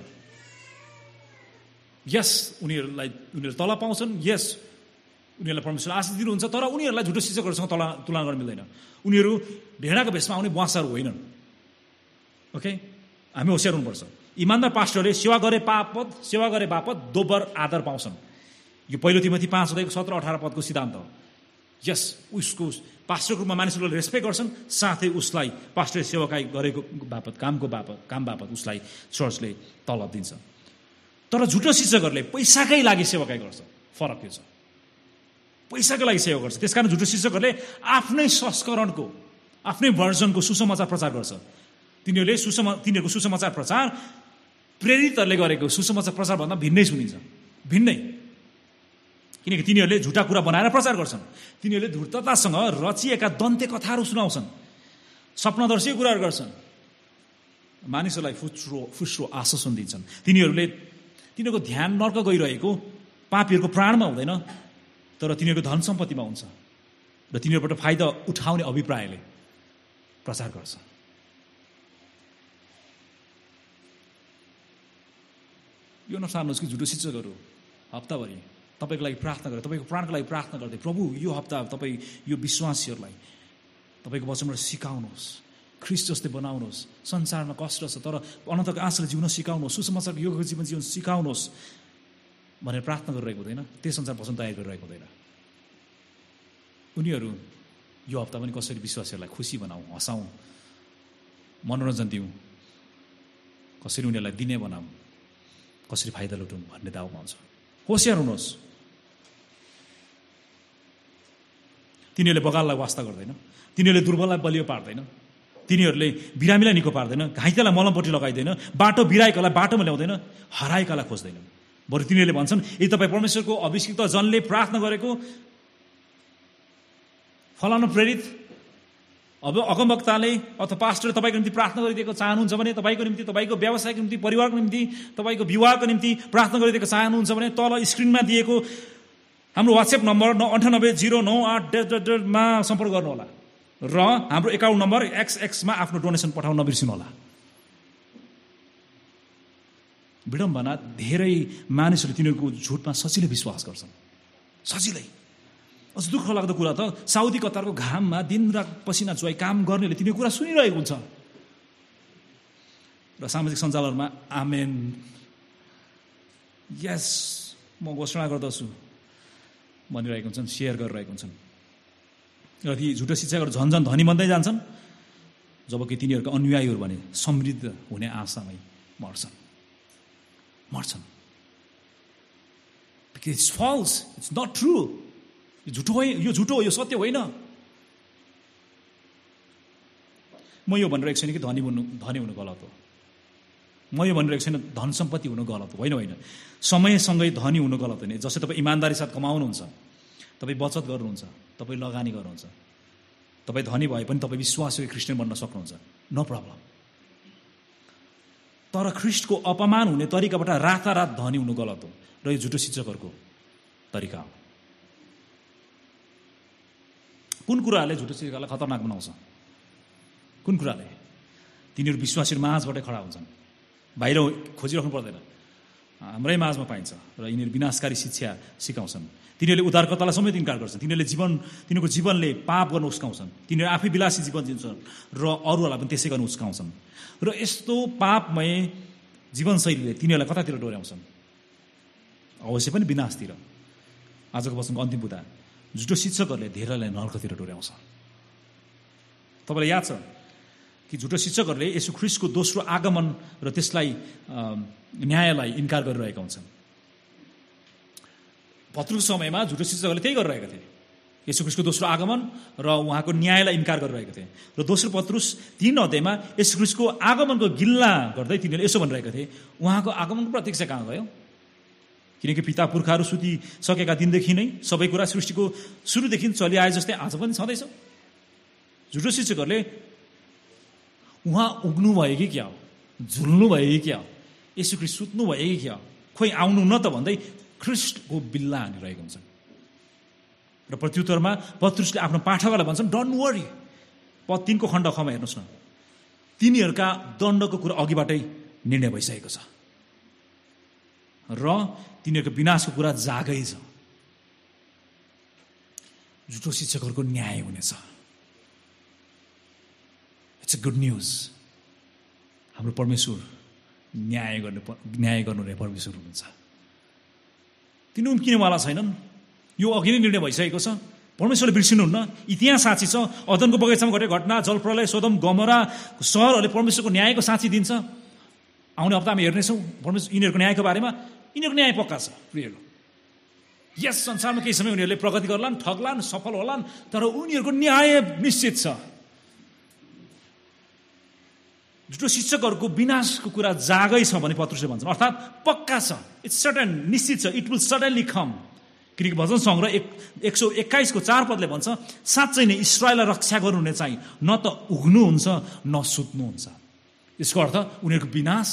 [SPEAKER 1] यस, उनीहरूलाई उनीहरू तलब पाउँछन्, यस उनीहरूलाई परमेश्वरले आशिष दिनुहुन्छ, तर उनीहरूलाई झुटो शिक्षकहरूसँग तुलना तुलना गर्न मिल्दैन। उनीहरू भेडाको भेषमा आउने बुवासहरू होइनन्। ओके, हामी होसियार हुनुपर्छ। इमान्दार पास्टरले सेवा गरे बापत सेवा गरे बापत दोब्बर आदर पाउँछन्। यो पहिलो तिमोथी पाँच अध्यायको सत्र अठार पदको सिद्धान्त हो। यस, उसको पास्टरको रूपमा मानिसहरूले रेस्पेक्ट गर्छन्, साथै उसलाई पास्टर सेवाकाई गरेको बापत कामको बापत काम बापत उसलाई चर्चले तलब दिन्छ। तर झुटो शिक्षकहरूले पैसाकै लागि सेवाकाई गर्छ। फरक यो छ। पैसाकै लागि सेवा गर्छ। त्यसकारण झुटो शिक्षकहरूले आफ्नै संस्करणको आफ्नै भर्जनको सुसमाचार प्रचार गर्छ। तिनीहरूले सुसमा तिनीहरूको सुसमाचार प्रचार प्रेरितहरूले गरेको सुसमाचार प्रचारभन्दा भिन्नै सुनिन्छ। भिन्नै। किनकि तिनीहरूले झुटा कुरा बनाएर प्रचार गर्छन्। तिनीहरूले धूर्ततासँग रचिएका दन्ते कथाहरू सुनाउँछन्, सपनादर्शी कुराहरू गर्छन्, मानिसहरूलाई फुस्रो फुस्रो आश्वासन दिन्छन्। तिनीहरूले तिनीहरूको ध्यान नर्क गइरहेको पापीहरूको प्राणमा हुँदैन, तर तिनीहरूको धन सम्पत्तिमा हुन्छ र तिनीहरूबाट फाइदा उठाउने अभिप्रायले प्रचार गर्छ। यो नसार्नुहोस् कि झुटो शिक्षकहरू हप्ताभरि तपाईँको लागि प्रार्थना गरेर तपाईँको प्राणको लागि प्रार्थना गर्दै प्रभु यो हप्ता तपाईँ यो विश्वासीहरूलाई तपाईँको वचनबाट सिकाउनुहोस्, ख्रिस्ट जस्तै बनाउनुहोस्, संसारमा कष्ट छ तर अनन्तको आशाले जिउन सिकाउनुहोस्, सुसमाचारको योगको जीवन जीवन सिकाउनुहोस् भनेर प्रार्थना गरिरहेको हुँदैन, त्यस अनुसार वचन तयार गरिरहेको हुँदैन। उनीहरू यो हप्ता पनि कसरी विश्वासीहरूलाई खुसी बनाऊ, हँसाउँ, मनोरञ्जन दिउँ, कसरी उनीहरूलाई दिने बनाऊ, कसरी फाइदा लुटौँ भन्ने दाउ पाउँछ। होसियार हुनुहोस्। तिनीहरूले बगाललाई वास्ता गर्दैन, तिनीहरूले दुर्बललाई बलियो पार्दैन, तिनीहरूले बिरामीलाई निको पार्दैन, घाइतेलाई मलमपट्टि लगाइदैन, बाटो बिराएकालाई बाटोमा ल्याउँदैन, हराएकालाई खोज्दैन। बरु तिनीहरूले भन्छन् यदि तपाईँ परमेश्वरको अभिषिक्त जनले प्रार्थना गरेको फलानु प्रेरित अब अगमवक्ताले अथवा पास्टरले तपाईँको निम्ति प्रार्थना गरिदिएको चाहनुहुन्छ भने, तपाईँको निम्ति, तपाईँको व्यवसायको निम्ति, परिवारको निम्ति, तपाईँको विवाहको निम्ति प्रार्थना गरिदिएको चाहनुहुन्छ भने तल स्क्रिनमा दिएको हाम्रो वाट्सएप नम्बर नौ अन्ठानब्बे जिरो नौ आठ डेढ डेढ डेढमा सम्पर्क गर्नुहोला र हाम्रो एकाउन्ट नम्बर एक्स एक्समा आफ्नो डोनेसन पठाउन नबिर्सिनुहोला। विडम्बना धेरै मानिसहरूले तिनीहरूको झुटमा सजिलै विश्वास गर्छन्, सजिलै। अझ दुःख लाग्दो कुरा त साउदी कतारको घाममा दिनरात पसिना चुहाई काम गर्नेले तिनीहरूको कुरा सुनिरहेको हुन्छ र सामाजिक सञ्जालहरूमा आमेन, यस म घोषणा गर्दछु भनिरहेको हुन्छन्, सेयर गरिरहेको हुन्छन् र ती झुटो शिक्षाहरू झन् झन् धनी बन्दै जान्छन्, जबकि तिनीहरूको अनुयायीहरू भने समृद्ध हुने आशामै मर्छन् मर्छन् it's false, it's not true. यो झुटो हो, यो झुटो हो, यो सत्य होइन। म यो भनिरहेको छैन कि धनी हुनु धनी हुनु गलत हो, म यो भनिरहेको छैन धन सम्पत्ति हुनु गलत हो, होइन होइन। समयसँगै धनी हुनु गलत होइन। जस्तै तपाईँ इमान्दारी साथ कमाउनुहुन्छ, तपाईँ बचत गर्नुहुन्छ, तपाईँ लगानी गर्नुहुन्छ, तपाईँ धनी भए पनि तपाईँ विश्वासी क्रिस्चियन बन्न सक्नुहुन्छ, नो प्रब्लम। तर ख्रिस्टको अपमान हुने तरिकाबाट रातारात धनी हुनु गलत हो र यो झुटो शिक्षकहरूको तरिका हो। कुन कुराहरूले झुटो शिक्षकलाई खतरनाक बनाउँछ? कुन कुराले? तिनीहरू विश्वासी माझबाटै खडा हुन्छन्, बाहिर खोजिराख्नु पर्दैन, हाम्रै माझमा पाइन्छ र यिनीहरू विनाशकारी शिक्षा सिकाउँछन्। तिनीहरूले उद्धारकर्तालाई समेत इन्कार गर्छन्, तिनीहरूले जीवन तिनीहरूको जीवनले पाप गर्न उस्काउँछन्, तिनीहरू आफै विलासी जीवन जिन्छन् र अरूहरूलाई पनि त्यसै गर्न उस्काउँछन् र यस्तो पापमय जीवनशैलीले तिनीहरूलाई कतातिर डोर्याउँछन्? अवश्य पनि विनाशतिर। आजको वचनको अन्तिम बुदा, झुटो शिक्षकहरूले धेरैलाई नर्कतिर डोर्याउँछ। तपाईँलाई याद छ कि झुटो शिक्षकहरूले यसु ख्रिस्टको दोस्रो आगमन र त्यसलाई न्यायलाई इन्कार गरिरहेका हुन्छन्। पत्रुसको समयमा झुटो शिक्षकहरूले त्यही गरिरहेका थिए, यसु ख्रिस्टको दोस्रो आगमन र उहाँको न्यायलाई इन्कार गरिरहेका थिए। र दोस्रो पत्रुस तीन अध्यायमा यसु ख्रिस्टको आगमनको गिल्ला गर्दै तिनीहरूले यसो भनिरहेका थिए, उहाँको आगमनको प्रतीक्षा कहाँ गयो? किनकि पिता पुर्खाहरू सुतिसकेका दिनदेखि नै सबै कुरा सृष्टिको सुरुदेखि चलिआए जस्तै आज पनि छँदैछ। झुटो शिक्षकहरूले उहाँ उग्नु भयो कि क्या हो, झुल्नु भयो कि क्या हो, यसु ख्रिस्ट सुत्नु भयो कि क्या हो, खोइ आउनु न त भन्दै ख्रिस्टको बिल्ला हानिरहेको हुन्छन्। र प्रत्युत्तरमा पत्रुसले आफ्नो पाठकलाई भन्छन्, डोन्ट वरी। पद तीनको खण्ड खमा हेर्नुहोस् न, तिनीहरूका दण्डको कुरा अघिबाटै निर्णय भइसकेको छ र तिनीहरूको विनाशको कुरा जागै छ। झुटो शिक्षकहरूको न्याय हुनेछ। It's a good news. हाम्रो परमेश्वर न्याय गर्ने न्याय गर्नुहुने परमेश्वर हुनुहुन्छ। तिनी उम्किनेवाला छैनन्। यो अघि नै निर्णय भइसकेको छ। परमेश्वरले बिर्सिनुहुन्न। इतिहास साँची छ। अदनको बगैँचामा घटेको घटना, जलप्रलय, सोदम गमोरा सहरहरूले परमेश्वरको न्यायको साँची दिन्छ। आउने हप्तामा हेर्नेछौँ परमेश्वर यिनीहरूको न्यायको बारेमा। यिनीहरूको न्याय पक्का छ प्रियहरू। यस संसारमा केही समय उनीहरूले प्रगति गर्लान्, ठग्लान्, सफल होलान्, तर उनीहरूको न्याय निश्चित छ। झुटो शिक्षकहरूको विनाशको कुरा जागै छ भने पत्रुसले भन्छन्, अर्थात् पक्का छ, इट्स सर्टेन, निश्चित छ, इट विल सर्टेनली कम। किनकि भजन सङ्ग्रह एक एक सौ एक्काइसको चार पदले भन्छ, साँच्चै नै इस्राएललाई रक्षा गर्नुहुने चाहिँ न त उग्नुहुन्छ न सुत्नुहुन्छ। यसको अर्थ उनीहरूको विनाश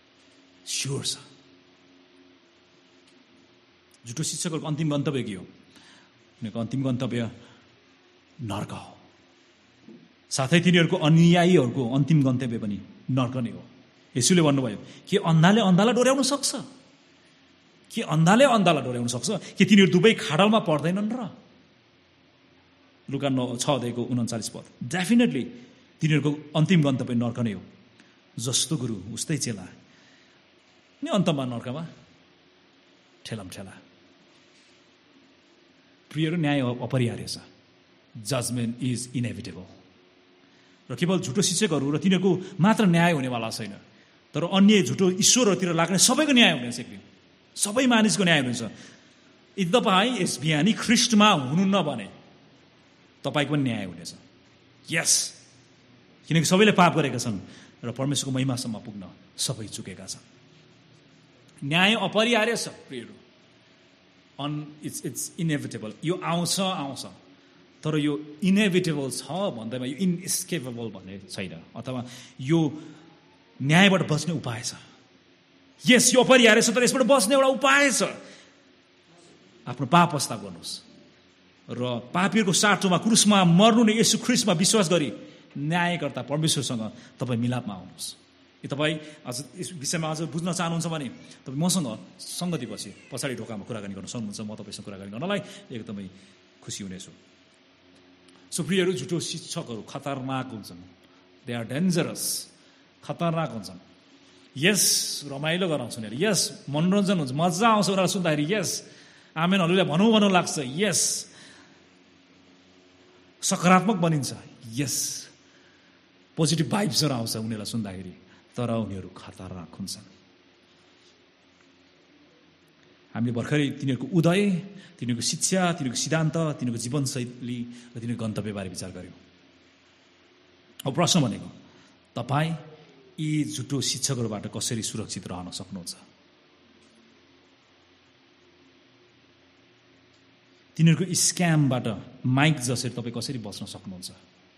[SPEAKER 1] स्योर छ। झुटो शिक्षकहरूको अन्तिम गन्तव्य के हो? उनीहरूको अन्तिम गन्तव्य नर्क हो। साथै तिनीहरूको अनुयायीहरूको अन्तिम गन्तव्य पनि नर्क नै हो। येशूले भन्नुभयो कि अन्धाले अन्धालाई डोर्याउन सक्छ, कि अन्धाले अन्धालाई डोर्याउन सक्छ, कि तिनीहरू दुवै खाडलमा पर्दैनन् र? लुका नौ छ अध्यायको उन्चालिस पद। डेफिनेटली तिनीहरूको अन्तिम गन्तव्य नर्क नै हो। जस्तो गुरु उस्तै चेला, नि अन्तमा नर्कमा ठेलाम ठेला। प्रियहरू, न्याय अपरिहार्य छ। Judgement is inevitable. र केवल झुटो शिक्षकहरू र तिनीहरूको मात्र न्याय हुनेवाला छैन, तर अन्य झुटो ईश्वरहरूतिर लाग्ने सबैको न्याय हुनेछ। एक दिन सबै मानिसको न्याय हुनेछ। यदि तपाईँ यस बिहानी ख्रिस्टमा हुनुहुन्न भने तपाईँको पनि न्याय हुनेछ। यस, किनकि सबैले पाप गरेका छन् र परमेश्वरको महिमासम्म पुग्न सबै चुकेका छन्। न्याय अपरिहार्य छ प्रियहरू। And it's it's inevitable. यो आउँछ आउँछ, तर यो इनेभिटेबल छ भन्दैमा यो इनएस्केपेबल भन्ने छैन, अथवा यो न्यायबाट बच्ने उपाय छ। यस, यो अपरिहार्य छ, तर यसबाट बच्ने एउटा उपाय छ। आफ्नो पाप पस्ताव गर्नुहोस् र पापीहरूको साटोमा क्रुसमा मर्नु नै येशू ख्रिस्टमा विश्वास गरी न्यायकर्ता परमेश्वरसँग तपाईँ मिलापमा आउनुहोस्। कि तपाईँ अझ यस विषयमा अझ बुझ्न चाहनुहुन्छ भने तपाईँ मसँग सङ्गति पछि पछाडि ढोकामा कुराकानी गर्न सक्नुहुन्छ। म तपाईँसँग कुराकानी गर्नलाई एकदमै खुसी हुनेछु। सो प्रियहरू, झुटो शिक्षकहरू खतरनाक हुन्छन्। They are dangerous. खतरनाक हुन्छन्। यस, रमाइलो गराउँछ उनीहरू। यस, मनोरञ्जन हुन्छ, मजा आउँछ उनीहरूलाई सुन्दाखेरि। यस, आमेनहरूले भनौँ भनौँ लाग्छ। यस, सकारात्मक बनिन्छ। यस, पोजिटिभ भाइब्सहरू आउँछ उनीहरूलाई सुन्दाखेरि, तर उनीहरू खतरनाक हुन्छन्। हामीले भर्खरै तिनीहरूको उदय, तिनीहरूको शिक्षा, तिनीहरूको सिद्धान्त, तिनीहरूको जीवनशैली र तिनीहरूको गन्तव्यबारे विचार गऱ्यौँ। अब प्रश्न भनेको, तपाईँ यी झुटो शिक्षकहरूबाट कसरी सुरक्षित रहन सक्नुहुन्छ? तिनीहरूको स्क्यामबाट माइक जसरी तपाईँ कसरी बच्न सक्नुहुन्छ?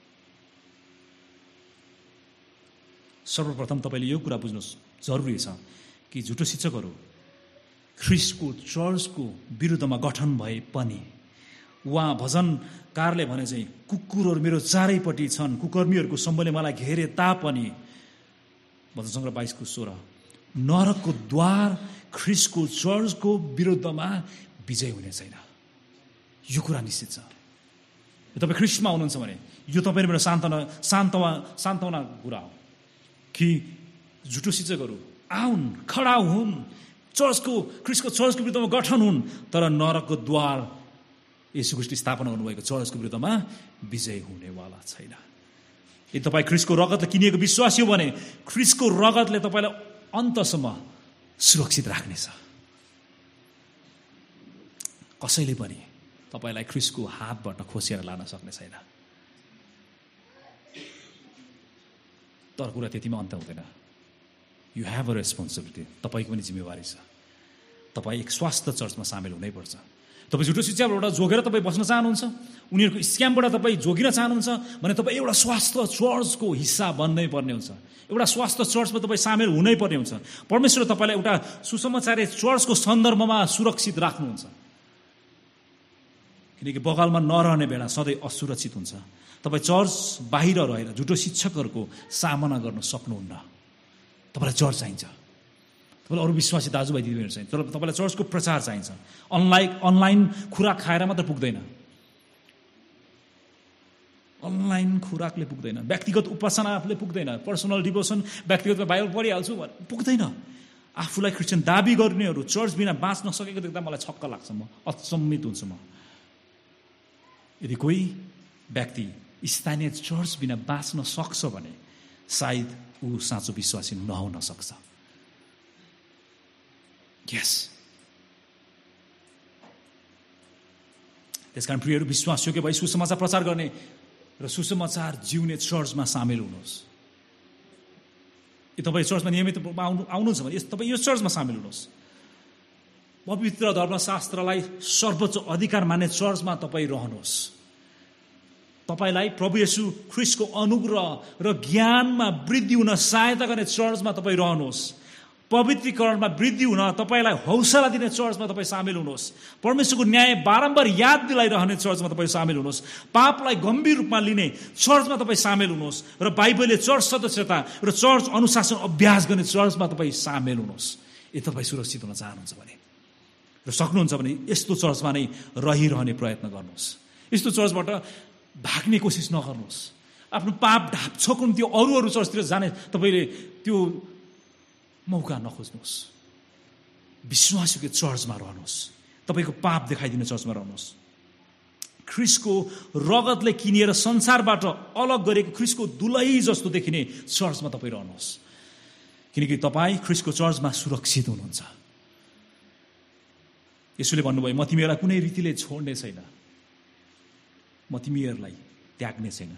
[SPEAKER 1] सर्वप्रथम तपाईँले यो कुरा बुझ्नु जरुरी छ कि झुटो शिक्षकहरू ख्रिस्टको चर्चको विरुद्धमा गठन भए पनि, उहाँ भजनकारले भने चाहिँ कुकुरहरू मेरो चारैपट्टि छन्, कुकर्मीहरूको समूहले मलाई घेरे तापनि, भजन सङ्ग्रह बाइसको सोह्र, नरकको द्वार ख्रिस्टको चर्चको विरुद्धमा विजय हुने छैन। यो कुरा निश्चित छ। तपाईँ ख्रिस्टमा हुनुहुन्छ भने यो तपाईँ मेरो सान्त्वना सान्त्वना सान्त्वना कुरा हो कि झुटो शिक्षकहरू आउन्, खडा हुन्, चर्चको ख्रिस्टको चर्चको विरुद्धमा गठन हुन्, तर नरकको द्वार येशू ख्रिस्टले स्थापना गर्नुभएको चर्चको विरुद्धमा विजय हुनेवाला छैन। यदि तपाईँ ख्रिस्टको रगतले किनिएको विश्वासी हो भने ख्रिस्टको रगतले तपाईँलाई अन्तसम्म सुरक्षित राख्नेछ। कसैले पनि तपाईँलाई ख्रिस्टको हातबाट खोसेर लान सक्ने छैन। तर कुरा त्यतिमा अन्त हुँदैन। You have a responsibility. तपाईँको पनि जिम्मेवारी छ। तपाईँ एक स्वास्थ्य चर्चमा सामेल हुनैपर्छ। तपाईँ झुटो शिक्षाबाट जोगेर तपाईँ बस्न चाहनुहुन्छ, उनीहरूको स्क्यामबाट तपाईँ जोगिन चाहनुहुन्छ भने तपाईँ एउटा स्वास्थ्य चर्चको हिस्सा बन्नै पर्ने हुन्छ। एउटा स्वास्थ्य चर्चमा तपाईँ सामेल हुनै पर्ने हुन्छ। परमेश्वरले तपाईँलाई एउटा सुसमाचारी चर्चको सन्दर्भमा सुरक्षित राख्नुहुन्छ, किनकि बगालमा नरहने बेला सधैँ असुरक्षित हुन्छ। तपाईँ चर्च बाहिर रहेर झुटो शिक्षकहरूको सामना गर्न सक्नुहुन्न। तपाईँलाई चर्च चाहिन्छ, तपाईँलाई अरू विश्वासी दाजुभाइ दिदीबहिनीहरू चाहिन्छ, तर तपाईँलाई चर्चको प्रचार चाहिन्छ। अनलाइन अनलाइन खुराक खाएर मात्र पुग्दैन, अनलाइन खुराकले पुग्दैन, व्यक्तिगत उपासनाले पुग्दैन, पर्सनल डिभोसन व्यक्तिगत बाइबल पढिहाल्छु भने पुग्दैन। आफूलाई क्रिस्चियन दाबी गर्नेहरू चर्च बिना बाँच्न सकेको देख्दा मलाई छक्क लाग्छ, म अचम्मित हुन्छु। म यदि कोही व्यक्ति स्थानीय चर्च बिना बाँच्न सक्छ भने सायद ऊ साँचो विश्वासी नहुन सक्छ। यस, त्यसकारण प्रियहरू, विश्वासयोग्य भई सुसमाचार प्रचार गर्ने र सुसमाचार जिउने चर्चमा सामेल हुनुहोस्। यदि तपाईँ चर्चमा नियमित आउनु आउनुहुन्छ भने तपाईँ यो चर्चमा सामेल हुनुहोस्। पवित्र धर्मशास्त्रलाई सर्वोच्च अधिकार मान्ने चर्चमा तपाईँ रहनुहोस्। तपाईँलाई प्रभु येशू ख्रिस्टको अनुग्रह र ज्ञानमा वृद्धि हुन सहायता गर्ने चर्चमा तपाईँ रहनुहोस्। पवित्रीकरणमा वृद्धि हुन तपाईँलाई हौसला दिने चर्चमा तपाईँ सामेल हुनुहोस्। परमेश्वरको न्याय बारम्बार याद दिलाइरहने चर्चमा तपाईँ सामेल हुनुहोस्। पापलाई गम्भीर रूपमा लिने चर्चमा तपाईँ सामेल हुनुहोस् र बाइबलले चर्च सदस्यता र चर्च अनुशासन अभ्यास गर्ने चर्चमा तपाईँ सामेल हुनुहोस्। यदि तपाईँ सुरक्षित हुन चाहनुहुन्छ भने र सक्नुहुन्छ भने यस्तो चर्चमा नै रहिरहने प्रयत्न गर्नुहोस्। यस्तो चर्चबाट भाग्ने कोसिस नगर्नुहोस्। आफ्नो पाप ढाप्छोकुन त्यो अरू अरू चर्चतिर जाने तपाईँले त्यो मौका नखोज्नुहोस्। विश्वासीको चर्चमा रहनुहोस्। तपाईँको पाप देखाइदिने चर्चमा रहनुहोस्। ख्रिस्टको रगतले किनिएर संसारबाट अलग गरेको ख्रिस्टको दुलही जस्तो देखिने चर्चमा तपाईँ रहनुहोस्। किनकि तपाईँ ख्रिस्टको चर्चमा सुरक्षित हुनुहुन्छ। यसोले भन्नुभयो म तिमीहरूलाई कुनै रीतिले छोड्ने छैन, म तिमीहरूलाई त्याग्ने छैन।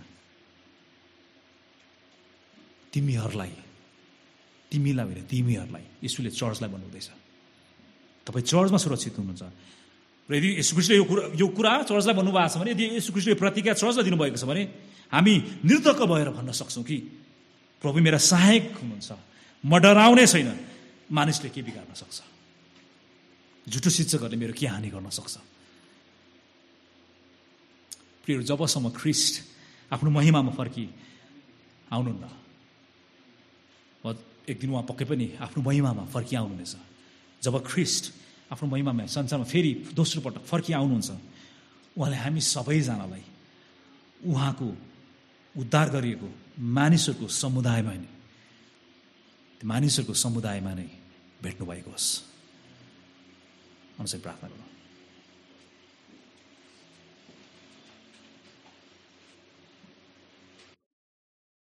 [SPEAKER 1] तिमीहरूलाई तिमीलाई होइन तिमीहरूलाई यसुले चर्चलाई भन्नुहुँदैछ। तपाईँ चर्चमा सुरक्षित हुनुहुन्छ। र यदि यसु ख्रिस्टले यो कुरा यो कुरा चर्चलाई भन्नुभएको छ भने, यदि यसु ख्रिस्टले प्रतिज्ञा चर्चलाई दिनुभएको छ भने हामी निर्धक्क भएर भन्न सक्छौँ कि प्रभु मेरा सहायक हुनुहुन्छ, म डराउने छैन। मानिसले के बिगार्न सक्छ? झुटो शिक्षकहरूले मेरो के हानि गर्न सक्छ? प्रिय, जबसम्म ख्रिस्ट आफ्नो महिमामा फर्की आउनुहुन्न, एक दिन उहाँ पक्कै पनि आफ्नो महिमामा फर्की आउनुहुनेछ। जब ख्रिस्ट आफ्नो महिमामा संसारमा फेरि दोस्रो पटक फर्की आउनुहुन्छ, उहाँले हामी सबैजनालाई उहाँको उद्धार गरिएको मानिसहरूको समुदायमा नै मानिसहरूको समुदायमा नै भेट्नु भएको होस्। अनुसार प्रार्थना गरौँ।